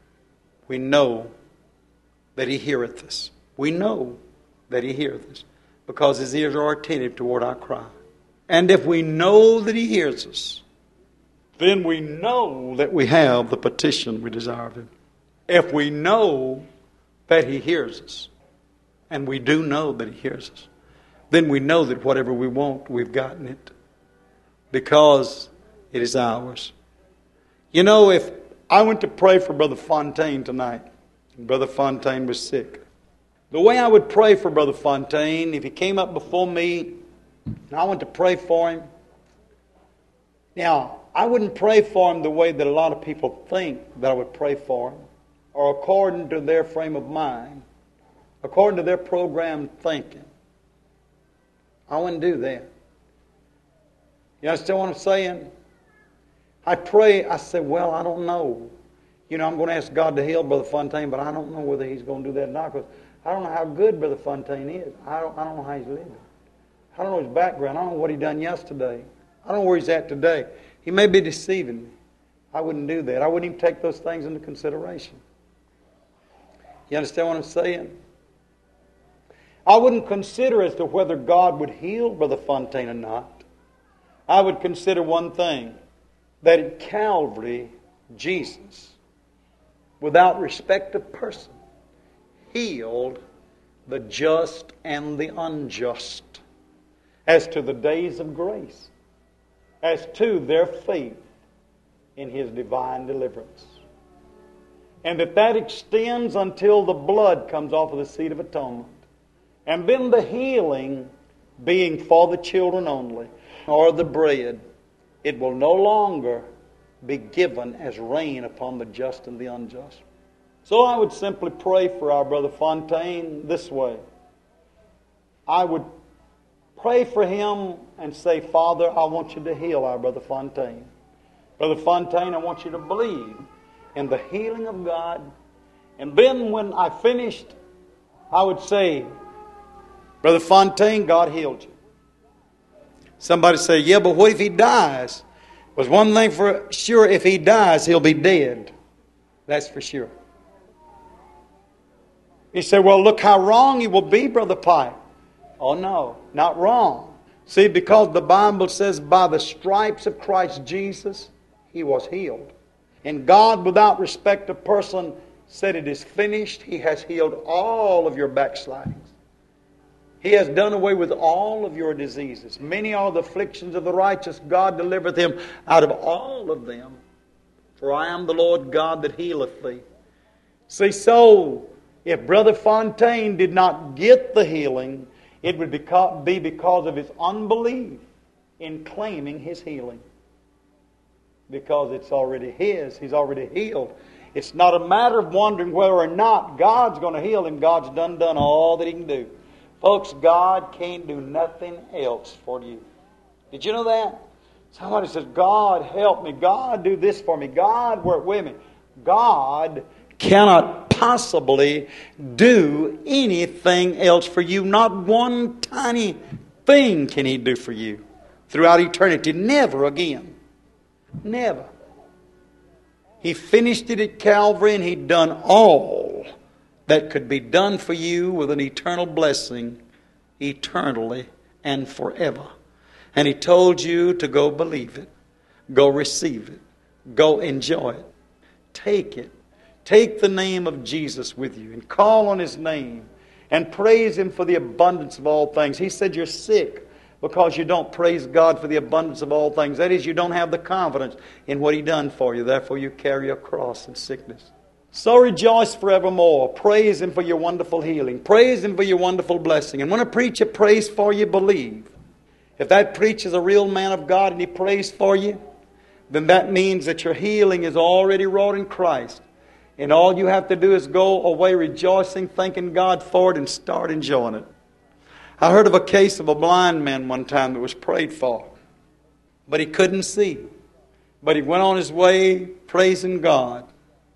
we know that He heareth us. We know that He heareth us because His ears are attentive toward our cry. And if we know that He hears us, then we know that we have the petition we desire of Him. If we know that He hears us, and we do know that He hears us, then we know that whatever we want, we've gotten it. Because it is ours. If I went to pray for Brother Fontaine tonight, and Brother Fontaine was sick, the way I would pray for Brother Fontaine, if he came up before me, and I went to pray for him, now, I wouldn't pray for him the way that a lot of people think that I would pray for him, or according to their frame of mind, according to their programmed thinking. I wouldn't do that. You understand what I'm saying? I pray, I say, well, I don't know. You know, I'm going to ask God to heal Brother Fontaine, but I don't know whether He's going to do that or not, because I don't know how good Brother Fontaine is. I don't know how he's living. I don't know his background. I don't know what he done yesterday. I don't know where he's at today. He may be deceiving me. I wouldn't do that. I wouldn't even take those things into consideration. You understand what I'm saying? I wouldn't consider as to whether God would heal Brother Fontaine or not. I would consider one thing, that at Calvary, Jesus, without respect of person, healed the just and the unjust as to the days of grace, as to their faith in His divine deliverance. And that extends until the blood comes off of the seat of atonement. And then the healing being for the children only, or the bread, it will no longer be given as rain upon the just and the unjust. So I would simply pray for our Brother Fontaine this way. I would pray for him and say, Father, I want you to heal our Brother Fontaine. Brother Fontaine, I want you to believe in the healing of God. And then when I finished, I would say, Brother Fontaine, God healed you. Somebody say, yeah, but what if he dies? Well, one thing for sure, if he dies, he'll be dead. That's for sure. He said, well, look how wrong you will be, Brother Pike. Oh, no, not wrong. See, because the Bible says, by the stripes of Christ Jesus, he was healed. And God, without respect of person, said it is finished. He has healed all of your backslidings. He has done away with all of your diseases. Many are the afflictions of the righteous. God delivereth him out of all of them. For I am the Lord God that healeth thee. See, so if Brother Fontaine did not get the healing, it would be because of his unbelief in claiming his healing. Because it's already his. He's already healed. It's not a matter of wondering whether or not God's going to heal him. God's done all that He can do. Folks, God can't do nothing else for you. Did you know that? Somebody says, God help me. God do this for me. God work with me. God cannot possibly do anything else for you. Not one tiny thing can He do for you throughout eternity. Never again. Never. He finished it at Calvary, and He'd done all that could be done for you with an eternal blessing, eternally and forever. And He told you to go believe it, go receive it, go enjoy it, take it. Take the name of Jesus with you and call on His name and praise Him for the abundance of all things. He said you're sick because you don't praise God for the abundance of all things. That is, you don't have the confidence in what He done for you. Therefore, you carry a cross in sickness. So rejoice forevermore. Praise Him for your wonderful healing. Praise Him for your wonderful blessing. And when a preacher prays for you, believe. If that preacher is a real man of God and he prays for you, then that means that your healing is already wrought in Christ. And all you have to do is go away rejoicing, thanking God for it, and start enjoying it. I heard of a case of a blind man one time that was prayed for. But he couldn't see. But he went on his way praising God.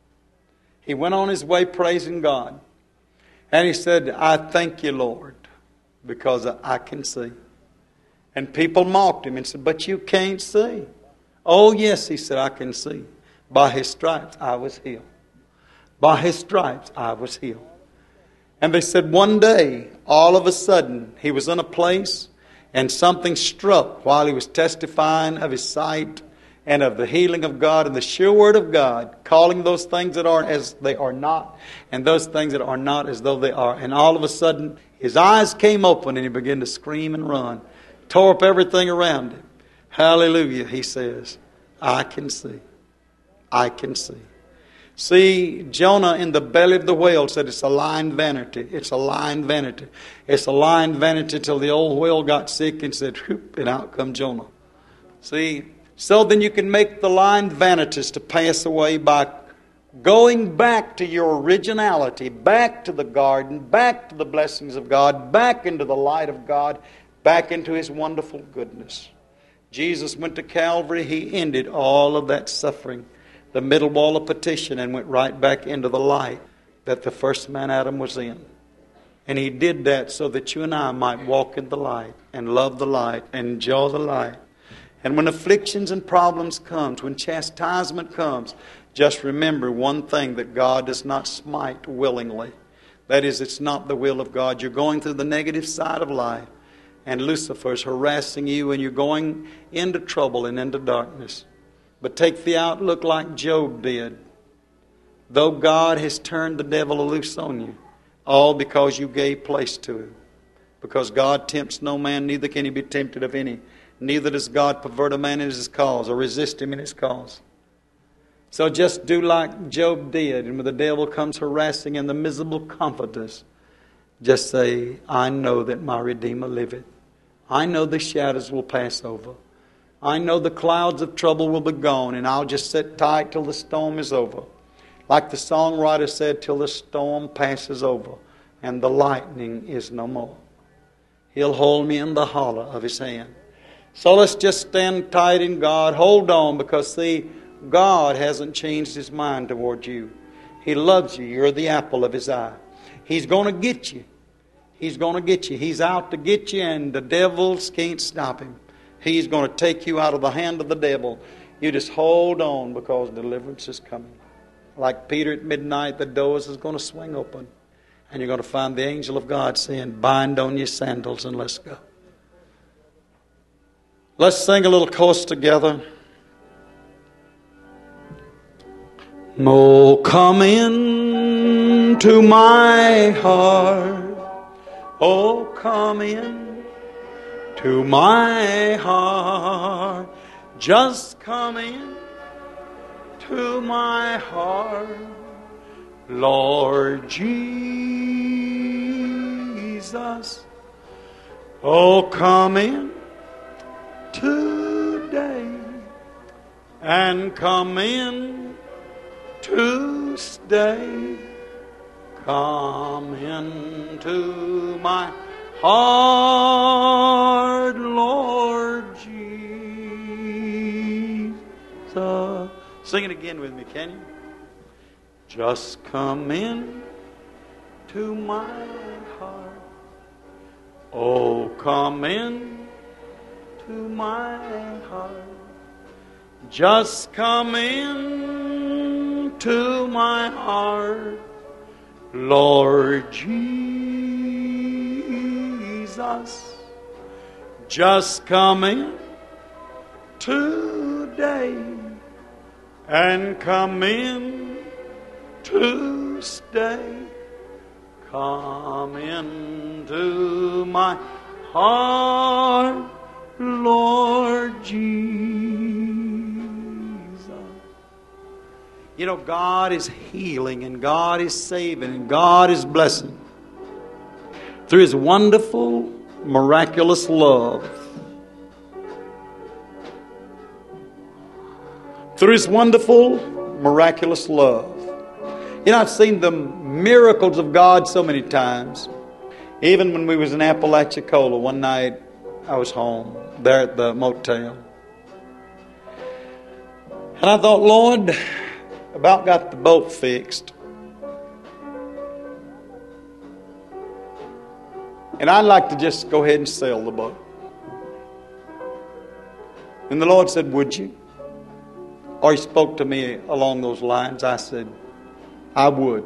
He went on his way praising God. And he said, I thank you, Lord, because I can see. And people mocked him and said, but you can't see. Oh, yes, he said, I can see. By His stripes I was healed. By His stripes I was healed. And they said one day, all of a sudden, he was in a place and something struck while he was testifying of his sight and of the healing of God and the sure word of God, calling those things that are as they are not and those things that are not as though they are. And all of a sudden, his eyes came open and he began to scream and run, tore up everything around him. Hallelujah, he says, I can see. I can see. See, Jonah in the belly of the whale said it's a lying vanity. It's a lying vanity. It's a lying vanity till the old whale got sick and said, whoop, and out come Jonah. See, so then you can make the lying vanities to pass away by Going back to your originality, back to the garden, back to the blessings of God, back into the light of God, back into His wonderful goodness. Jesus went to Calvary. He ended all of that suffering, the middle wall of petition, and went right back into the light that the first man Adam was in. And He did that so that you and I might walk in the light and love the light and enjoy the light. And when afflictions and problems comes, when chastisement comes, just remember one thing, that God does not smite willingly. That is, it's not the will of God. You're going through the negative side of life, and Lucifer's harassing you, and you're going into trouble and into darkness. But take the outlook like Job did. Though God has turned the devil loose on you, all because you gave place to him. Because God tempts no man, neither can he be tempted of any. Neither does God pervert a man in his cause or resist him in his cause. So just do like Job did, and when the devil comes harassing in the miserable comforters, just say, I know that my Redeemer liveth. I know the shadows will pass over. I know the clouds of trouble will be gone, and I'll just sit tight till the storm is over. Like the songwriter said, till the storm passes over and the lightning is no more. He'll hold me in the hollow of His hand. So let's just stand tight in God. Hold on, because see, God hasn't changed His mind toward you. He loves you. You're the apple of His eye. He's going to get you. He's going to get you. He's out to get you, and the devils can't stop Him. He's going to take you out of the hand of the devil. You just hold on, because deliverance is coming. Like Peter at midnight, the doors is going to swing open, and you're going to find the angel of God saying, bind on your sandals and let's go. Let's sing a little chorus together. Oh, come in to my heart. Oh, come in to my heart. Just come in to my heart, Lord Jesus. Oh, come in today and come in to stay. Come into my heart, Lord Jesus. Sing it again with me, can you? Just come in to my heart. Oh, come in to my heart. Just come in to my heart, Lord Jesus. Just come in today and come in to stay. Come into my heart, Lord Jesus. You know, God is healing, and God is saving, and God is blessing through His wonderful, miraculous love. Through His wonderful, miraculous love. You know, I've seen the miracles of God so many times. Even when we was in Apalachicola, one night I was home there at the motel. And I thought, Lord, about got the boat fixed. And I'd like to just go ahead and sail the boat. And the Lord said, would you? Or He spoke to me along those lines. I said, I would.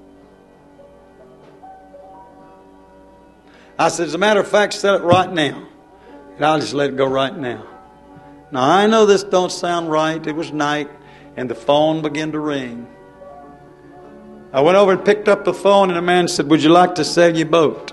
I said, as a matter of fact, set it right now. And I'll just let it go right now. Now, I know this don't sound right. It was night, and the phone began to ring. I went over and picked up the phone, and a man said, would you like to sail your boat?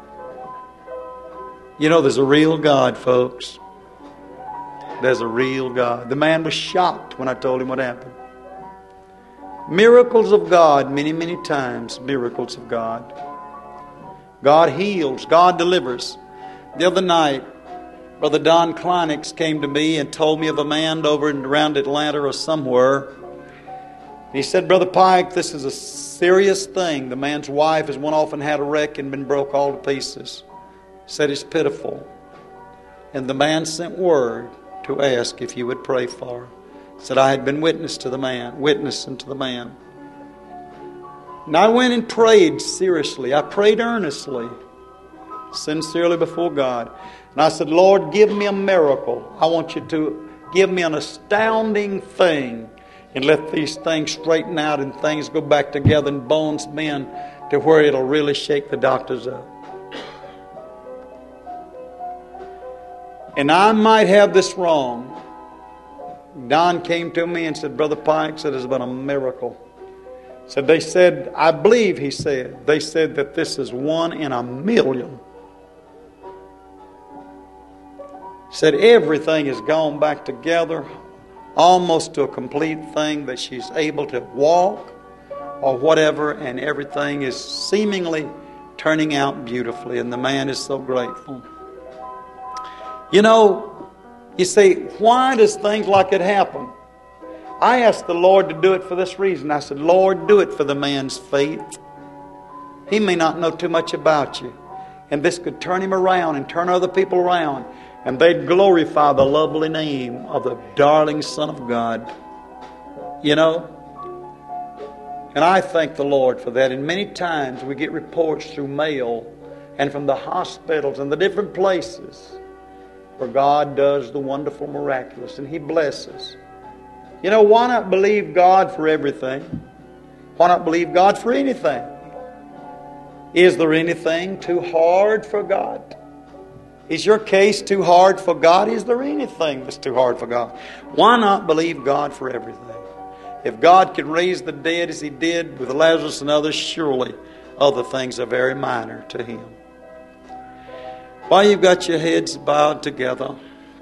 You know, there's a real God, folks. There's a real God. The man was shocked when I told him what happened. Miracles of God, many, many times, miracles of God. God heals, God delivers. The other night, Brother Don Kleinix came to me and told me of a man over and around Atlanta or somewhere. He said, Brother Pike, this is a serious thing. The man's wife has went off and had a wreck and been broke all to pieces. He said it's pitiful. And the man sent word to ask if you would pray for her. He said, I had been witnessing to the man. And I went and prayed seriously. I prayed earnestly, sincerely before God. And I said, Lord, give me a miracle. I want you to give me an astounding thing. And let these things straighten out and things go back together and bones mend to where it'll really shake the doctors up. And I might have this wrong. Don came to me and said, Brother Pike said it's been a miracle. Said they said, I believe, he said, they said that this is 1 in a million. Said everything has gone back together, almost to a complete thing, that she's able to walk or whatever, and everything is seemingly turning out beautifully, and the man is so grateful. You know, you say, why does things like it happen? I asked the Lord to do it for this reason. I said, Lord, do it for the man's faith. He may not know too much about you, and this could turn him around and turn other people around, and they'd glorify the lovely name of the darling Son of God. You know? And I thank the Lord for that. And many times we get reports through mail and from the hospitals and the different places where God does the wonderful miraculous, and He blesses. You know, why not believe God for everything? Why not believe God for anything? Is there anything too hard for God? Is your case too hard for God? Is there anything that's too hard for God? Why not believe God for everything? If God could raise the dead as He did with Lazarus and others, surely other things are very minor to Him. While you've got your heads bowed together,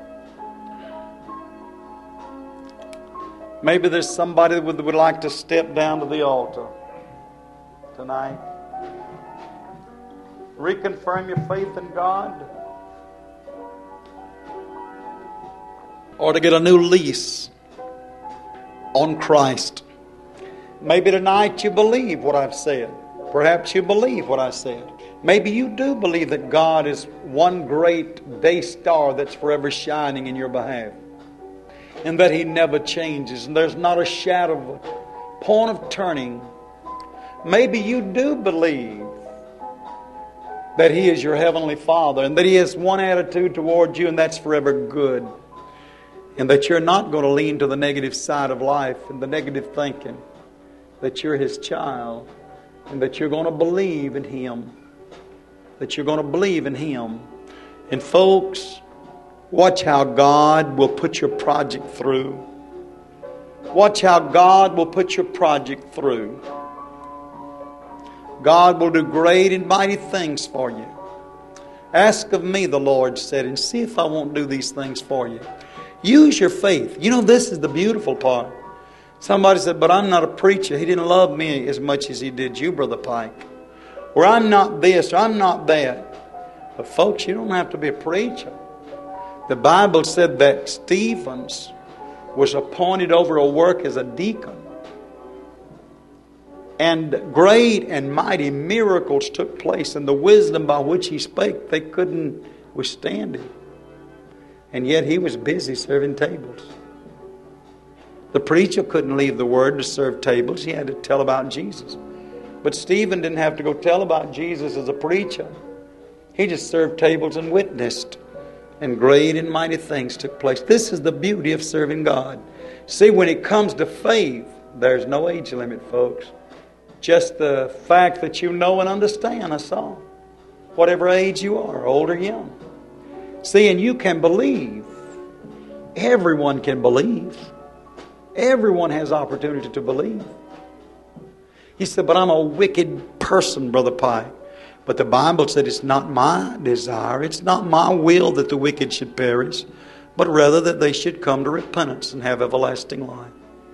maybe there's somebody that would like to step down to the altar tonight. Reconfirm your faith in God. Or to get a new lease on Christ. Maybe tonight you believe what I've said. Perhaps you believe what I said. Maybe you do believe that God is one great day star that's forever shining in your behalf, and that He never changes, and there's not a shadow of a point of turning. Maybe you do believe that He is your Heavenly Father, and that He has one attitude toward you, and that's forever good. And that you're not going to lean to the negative side of life and the negative thinking. That you're His child, and that you're going to believe in Him. That you're going to believe in Him. And folks, watch how God will put your project through. Watch how God will put your project through. God will do great and mighty things for you. Ask of me, the Lord said, and see if I won't do these things for you. Use your faith. You know, this is the beautiful part. Somebody said, but I'm not a preacher. He didn't love me as much as He did you, Brother Pike. Or I'm not this, or I'm not that. But folks, you don't have to be a preacher. The Bible said that Stephen was appointed over a work as a deacon. And great and mighty miracles took place, and the wisdom by which he spake, they couldn't withstand him. And yet he was busy serving tables. The preacher couldn't leave the word to serve tables. He had to tell about Jesus. But Stephen didn't have to go tell about Jesus as a preacher. He just served tables and witnessed. And great and mighty things took place. This is the beauty of serving God. See, when it comes to faith, there's no age limit, folks. Just the fact that you know and understand, that's all. Whatever age you are, old or young. See, and you can believe. Everyone can believe. Everyone has opportunity to believe. He said, but I'm a wicked person, Brother Pike. But the Bible said it's not my desire, it's not my will that the wicked should perish, but rather that they should come to repentance and have everlasting life.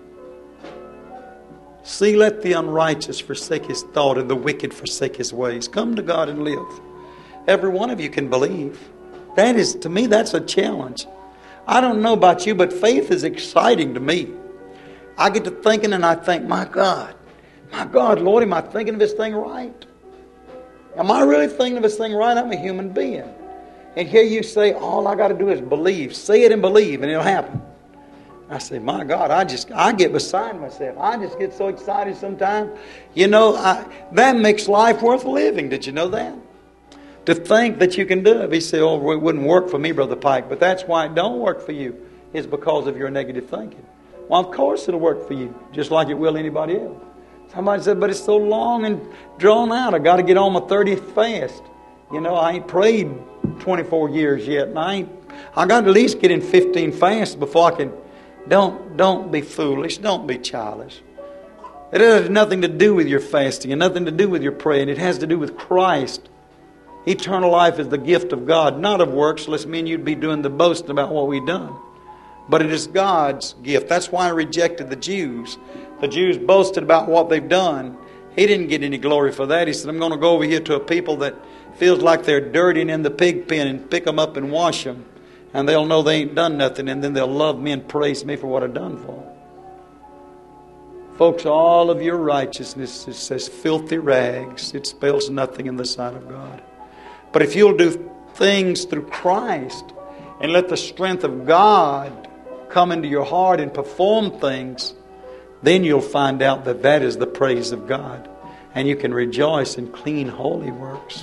See, let the unrighteous forsake his thought and the wicked forsake his ways. Come to God and live. Every one of you can believe. That is, to me, that's a challenge. I don't know about you, but faith is exciting to me. I get to thinking and I think, my God, Lord, am I thinking of this thing right? Am I really thinking of this thing right? I'm a human being. And here you say, all I got to do is believe. Say it and believe, and it'll happen. I say, my God, I get beside myself. I just get so excited sometimes. You know, that makes life worth living. Did you know that? To think that you can do it. He said, oh, it wouldn't work for me, Brother Pike. But that's why it don't work for you. It's because of your negative thinking. Well, of course it'll work for you, just like it will anybody else. Somebody said, but it's so long and drawn out. I got to get on my 30th fast. You know, I ain't prayed 24 years yet. And I got to at least get in 15 fasts before I can. Don't be foolish. Don't be childish. It has nothing to do with your fasting and nothing to do with your praying. It has to do with Christ. Eternal life is the gift of God, not of works, lest men you'd be doing the boasting about what we've done. But it is God's gift. That's why I rejected the Jews. The Jews boasted about what they've done. He didn't get any glory for that. He said, I'm going to go over here to a people that feels like they're dirty and in the pig pen and pick them up and wash them. And they'll know they ain't done nothing, and then they'll love me and praise me for what I've done for them. Folks, all of your righteousness is as filthy rags. It spells nothing in the sight of God. But if you'll do things through Christ and let the strength of God come into your heart and perform things, then you'll find out that that is the praise of God. And you can rejoice in clean, holy works.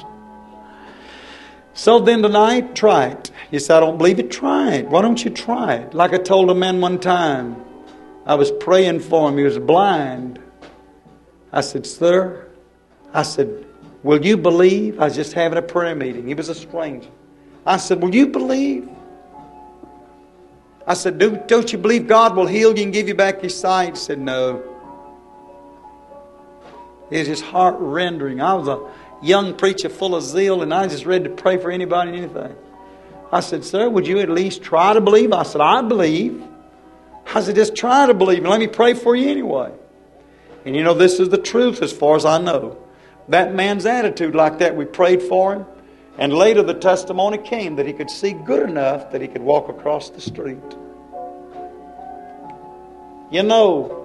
So then tonight, try it. You say, I don't believe it. Try it. Why don't you try it? Like I told a man one time, I was praying for him. He was blind. I said, sir, will you believe? I was just having a prayer meeting. He was a stranger. I said, will you believe? I said, don't you believe God will heal you and give you back your sight? He said, no. It was just heart-rendering. I was a young preacher full of zeal, and I just ready to pray for anybody and anything. I said, sir, would you at least try to believe? I said, I believe. I said, just try to believe and let me pray for you anyway. And you know, this is the truth as far as I know. That man's attitude like that, we prayed for him. And later the testimony came that he could see good enough that he could walk across the street. You know,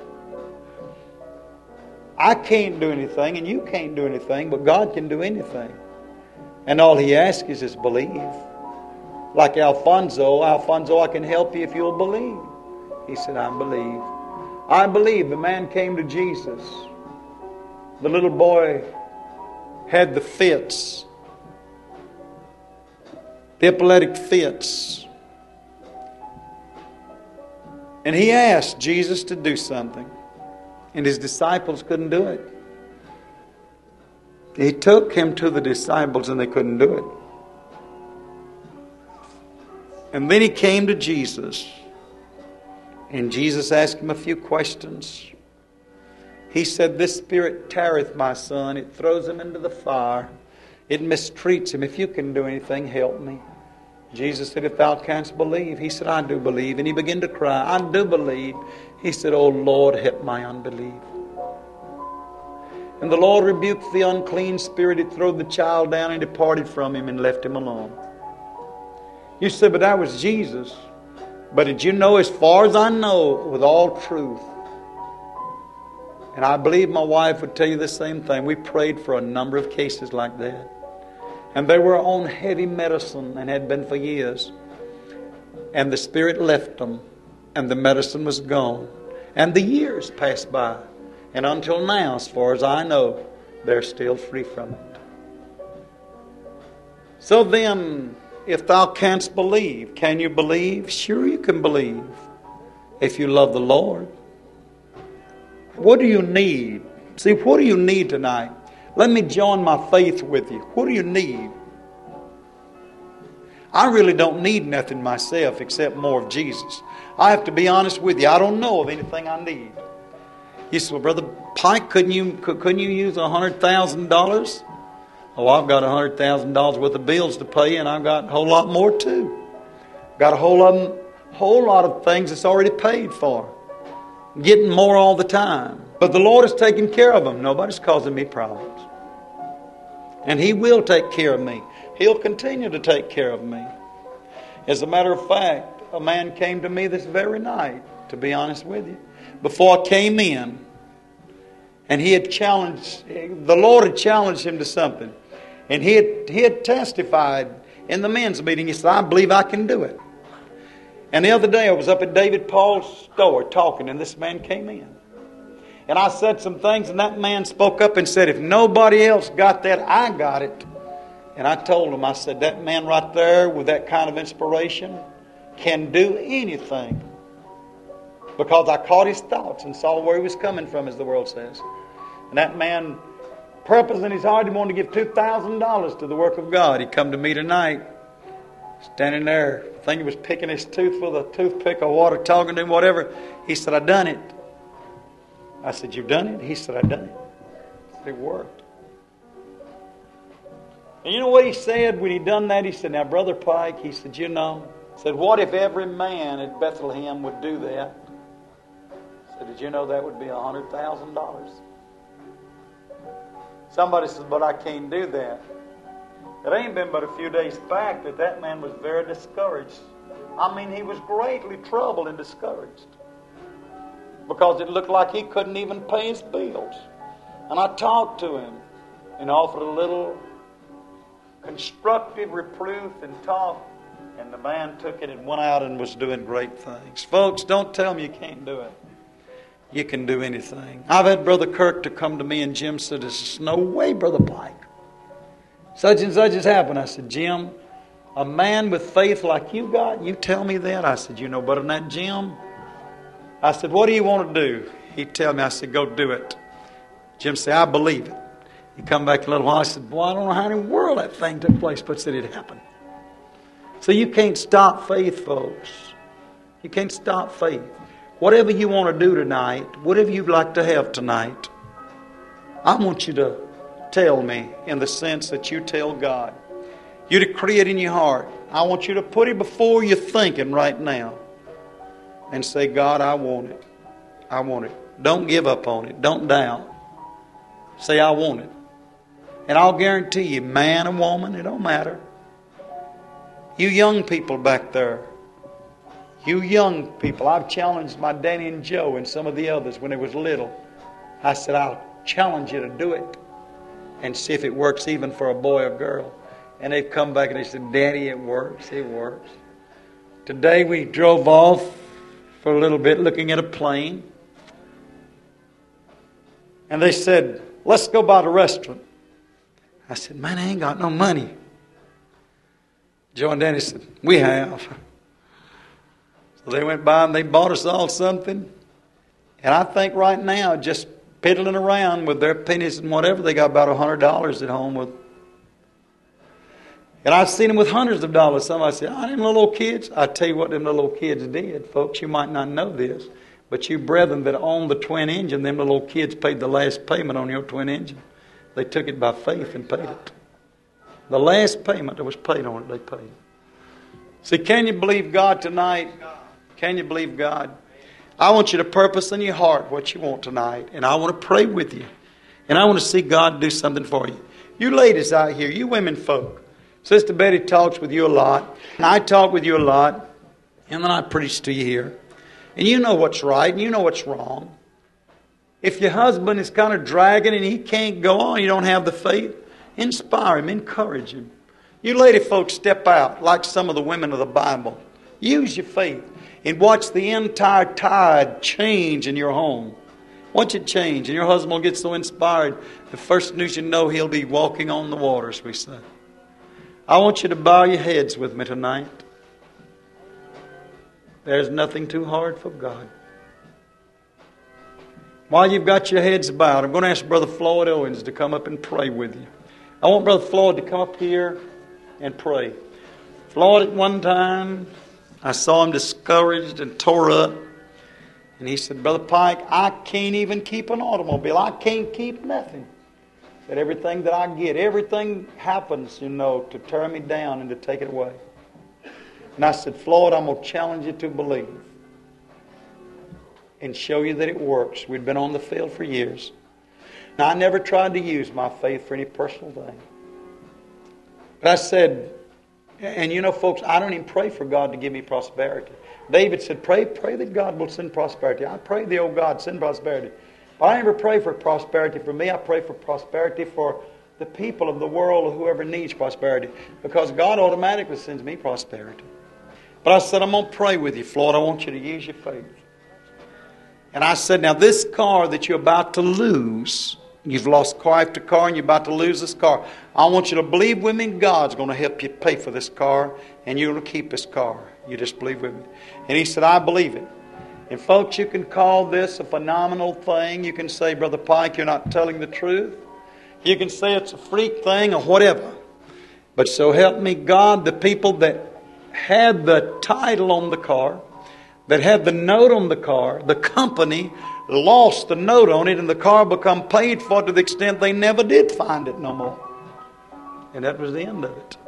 I can't do anything and you can't do anything, but God can do anything. And all He asks is just believe. Like Alfonso, I can help you if you'll believe. He said, I believe. I believe. The man came to Jesus. The little boy had the fits. The epileptic fits. And he asked Jesus to do something. And his disciples couldn't do it. He took him to the disciples and they couldn't do it. And then he came to Jesus. And Jesus asked him a few questions. He said, this spirit tarrieth, my son. It throws him into the fire. It mistreats him. If you can do anything, help me. Jesus said, if thou canst believe. He said, I do believe. And he began to cry, I do believe. He said, oh Lord, help my unbelief. And the Lord rebuked the unclean spirit. It threw the child down and departed from him and left him alone. You said, but that was Jesus. But did you know, as far as I know, with all truth, and I believe my wife would tell you the same thing, we prayed for a number of cases like that. And they were on heavy medicine and had been for years. And the spirit left them. And the medicine was gone. And the years passed by. And until now, as far as I know, they're still free from it. So then, if thou canst believe, can you believe? Sure you can believe. If you love the Lord. What do you need? See, what do you need tonight? Let me join my faith with you. What do you need? I really don't need nothing myself except more of Jesus. I have to be honest with you. I don't know of anything I need. You said, well, Brother Pike, couldn't you use $100,000? Oh, I've got $100,000 worth of bills to pay, and I've got a whole lot more too. Got a whole lot of things that's already paid for. Getting more all the time. But the Lord is taking care of them. Nobody's causing me problems. And He will take care of me. He'll continue to take care of me. As a matter of fact, a man came to me this very night, to be honest with you, before I came in. And he had challenged, the Lord had challenged him to something. And he had testified in the men's meeting. He said, I believe I can do it. And the other day I was up at David Paul's store talking, and this man came in. And I said some things, and that man spoke up and said, if nobody else got that, I got it. And I told him, I said, that man right there with that kind of inspiration can do anything. Because I caught his thoughts and saw where he was coming from, as the world says. And that man, purpose in his heart, he wanted to give $2,000 to the work of God. He come to me tonight, standing there. I think he was picking his tooth with a toothpick or water, talking to him, whatever. He said, I done it. I said, you've done it? He said, I done it. I said, it worked. And you know what he said when he done that? He said, now, Brother Pike, he said, he said, what if every man at Bethlehem would do that? I said, did you know that would be $100,000? Somebody says, but I can't do that. It ain't been but a few days back that man was very discouraged. I mean, he was greatly troubled and discouraged. Because it looked like he couldn't even pay his bills. And I talked to him and offered a little constructive reproof and talk. And the man took it and went out and was doing great things. Folks, don't tell me you can't do it. You can do anything. I've had Brother Kirk to come to me, and Jim said, there's no way, Brother Pike. Such and such has happened. I said, Jim, a man with faith like you got, you tell me that? I said, you know better than that, Jim. I said, what do you want to do? He'd tell me. I said, go do it. Jim said, I believe it. He come back in a little while. I said, boy, I don't know how in the world that thing took place, but said it happened. So you can't stop faith, folks. You can't stop faith. Whatever you want to do tonight, whatever you'd like to have tonight, I want you to tell me in the sense that you tell God. You decree it in your heart. I want you to put it before you're thinking right now and say, God, I want it. I want it. Don't give up on it. Don't doubt. Say, I want it. And I'll guarantee you, man or woman, it don't matter. You young people back there, you young people, I've challenged my Danny and Joe and some of the others when they was little. I said, I'll challenge you to do it and see if it works even for a boy or girl. And they've come back and they said, Daddy, it works. It works. Today we drove off for a little bit looking at a plane. And they said, let's go by the restaurant. I said, man, I ain't got no money. Joe and Danny said, we have. So they went by and they bought us all something. And I think right now, just piddling around with their pennies and whatever, they got about $100 at home with. And I've seen them with hundreds of dollars. Somebody said, them little kids. I tell you what them little kids did, folks. You might not know this, but you brethren that own the twin engine, them little kids paid the last payment on your twin engine. They took it by faith and paid it. The last payment that was paid on it, they paid. See, can you believe God tonight? Can you believe God? I want you to purpose in your heart what you want tonight. And I want to pray with you. And I want to see God do something for you. You ladies out here, you women folk. Sister Betty talks with you a lot. And I talk with you a lot. And then I preach to you here. And you know what's right and you know what's wrong. If your husband is kind of dragging and he can't go on, you don't have the faith, inspire him, encourage him. You lady folks step out like some of the women of the Bible. Use your faith and watch the entire tide change in your home. Watch it change and your husband will get so inspired. The first news you know, he'll be walking on the waters, we say. I want you to bow your heads with me tonight. There's nothing too hard for God. While you've got your heads bowed, I'm going to ask Brother Floyd Owens to come up and pray with you. I want Brother Floyd to come up here and pray. Floyd, at one time, I saw him discouraged and tore up. And he said, Brother Pike, I can't even keep an automobile. I can't keep nothing. He said, everything that I get, everything happens, to tear me down and to take it away. And I said, Floyd, I'm going to challenge you to believe and show you that it works. We'd been on the field for years. Now, I never tried to use my faith for any personal thing. But I said, And you know, folks, I don't even pray for God to give me prosperity. David said, pray that God will send prosperity. I pray the old God, send prosperity. But I never pray for prosperity for me. I pray for prosperity for the people of the world or whoever needs prosperity. Because God automatically sends me prosperity. But I said, I'm going to pray with you, Floyd. I want you to use your faith. And I said, now this car that you're about to lose, you've lost car after car and you're about to lose this car. I want you to believe with me God's going to help you pay for this car and you're going to keep this car. You just believe with me. And he said, I believe it. And folks, you can call this a phenomenal thing. You can say, Brother Pike, you're not telling the truth. You can say it's a freak thing or whatever. But so help me God, the people that had the title on the car, that had the note on the car, the company lost the note on it and the car become paid for to the extent they never did find it no more. And that was the end of it.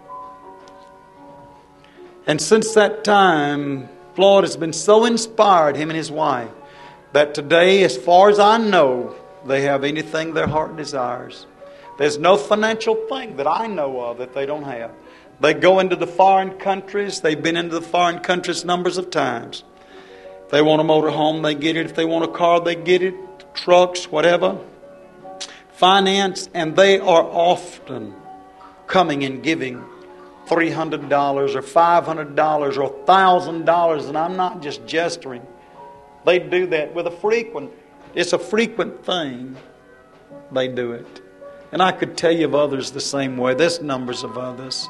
And since that time, Floyd has been so inspired, him and his wife, that today, as far as I know, they have anything their heart desires. There's no financial thing that I know of that they don't have. They go into the foreign countries. They've been into the foreign countries numbers of times. If they want a motor home, they get it. If they want a car, they get it. Trucks, whatever. Finance, and they are often coming and giving $300 or $500 or $1,000, and I'm not just gesturing. They do that with it's a frequent thing. They do it. And I could tell you of others the same way. There's numbers of others.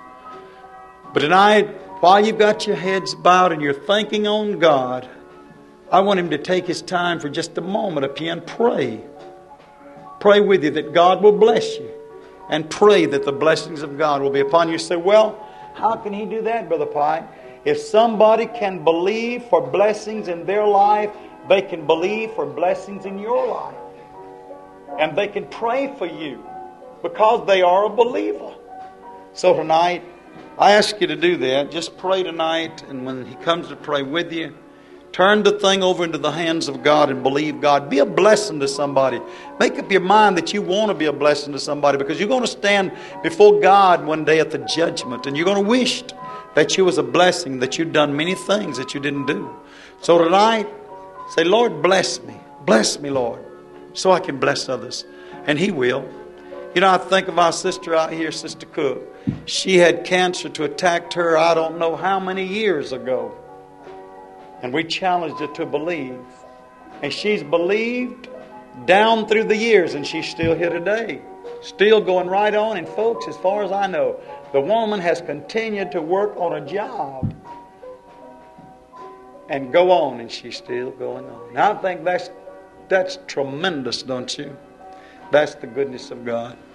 But tonight, while you've got your heads bowed and you're thinking on God, I want Him to take His time for just a moment up here and pray. Pray with you that God will bless you. And pray that the blessings of God will be upon you. You say, well, how can He do that, Brother Pike? If somebody can believe for blessings in their life, they can believe for blessings in your life. And they can pray for you because they are a believer. So tonight, I ask you to do that. Just pray tonight, and when He comes to pray with you, turn the thing over into the hands of God and believe God. Be a blessing to somebody. Make up your mind that you want to be a blessing to somebody, because you're going to stand before God one day at the judgment, and you're going to wish that you was a blessing, that you'd done many things that you didn't do. So tonight, say, Lord, bless me. Bless me, Lord, so I can bless others. And He will. You know, I think of our sister out here, Sister Cook. She had cancer to attack her I don't know how many years ago. And we challenged her to believe. And she's believed down through the years, and she's still here today. Still going right on. And folks, as far as I know, the woman has continued to work on a job and go on, and she's still going on. Now I think that's tremendous, don't you? That's the goodness of God.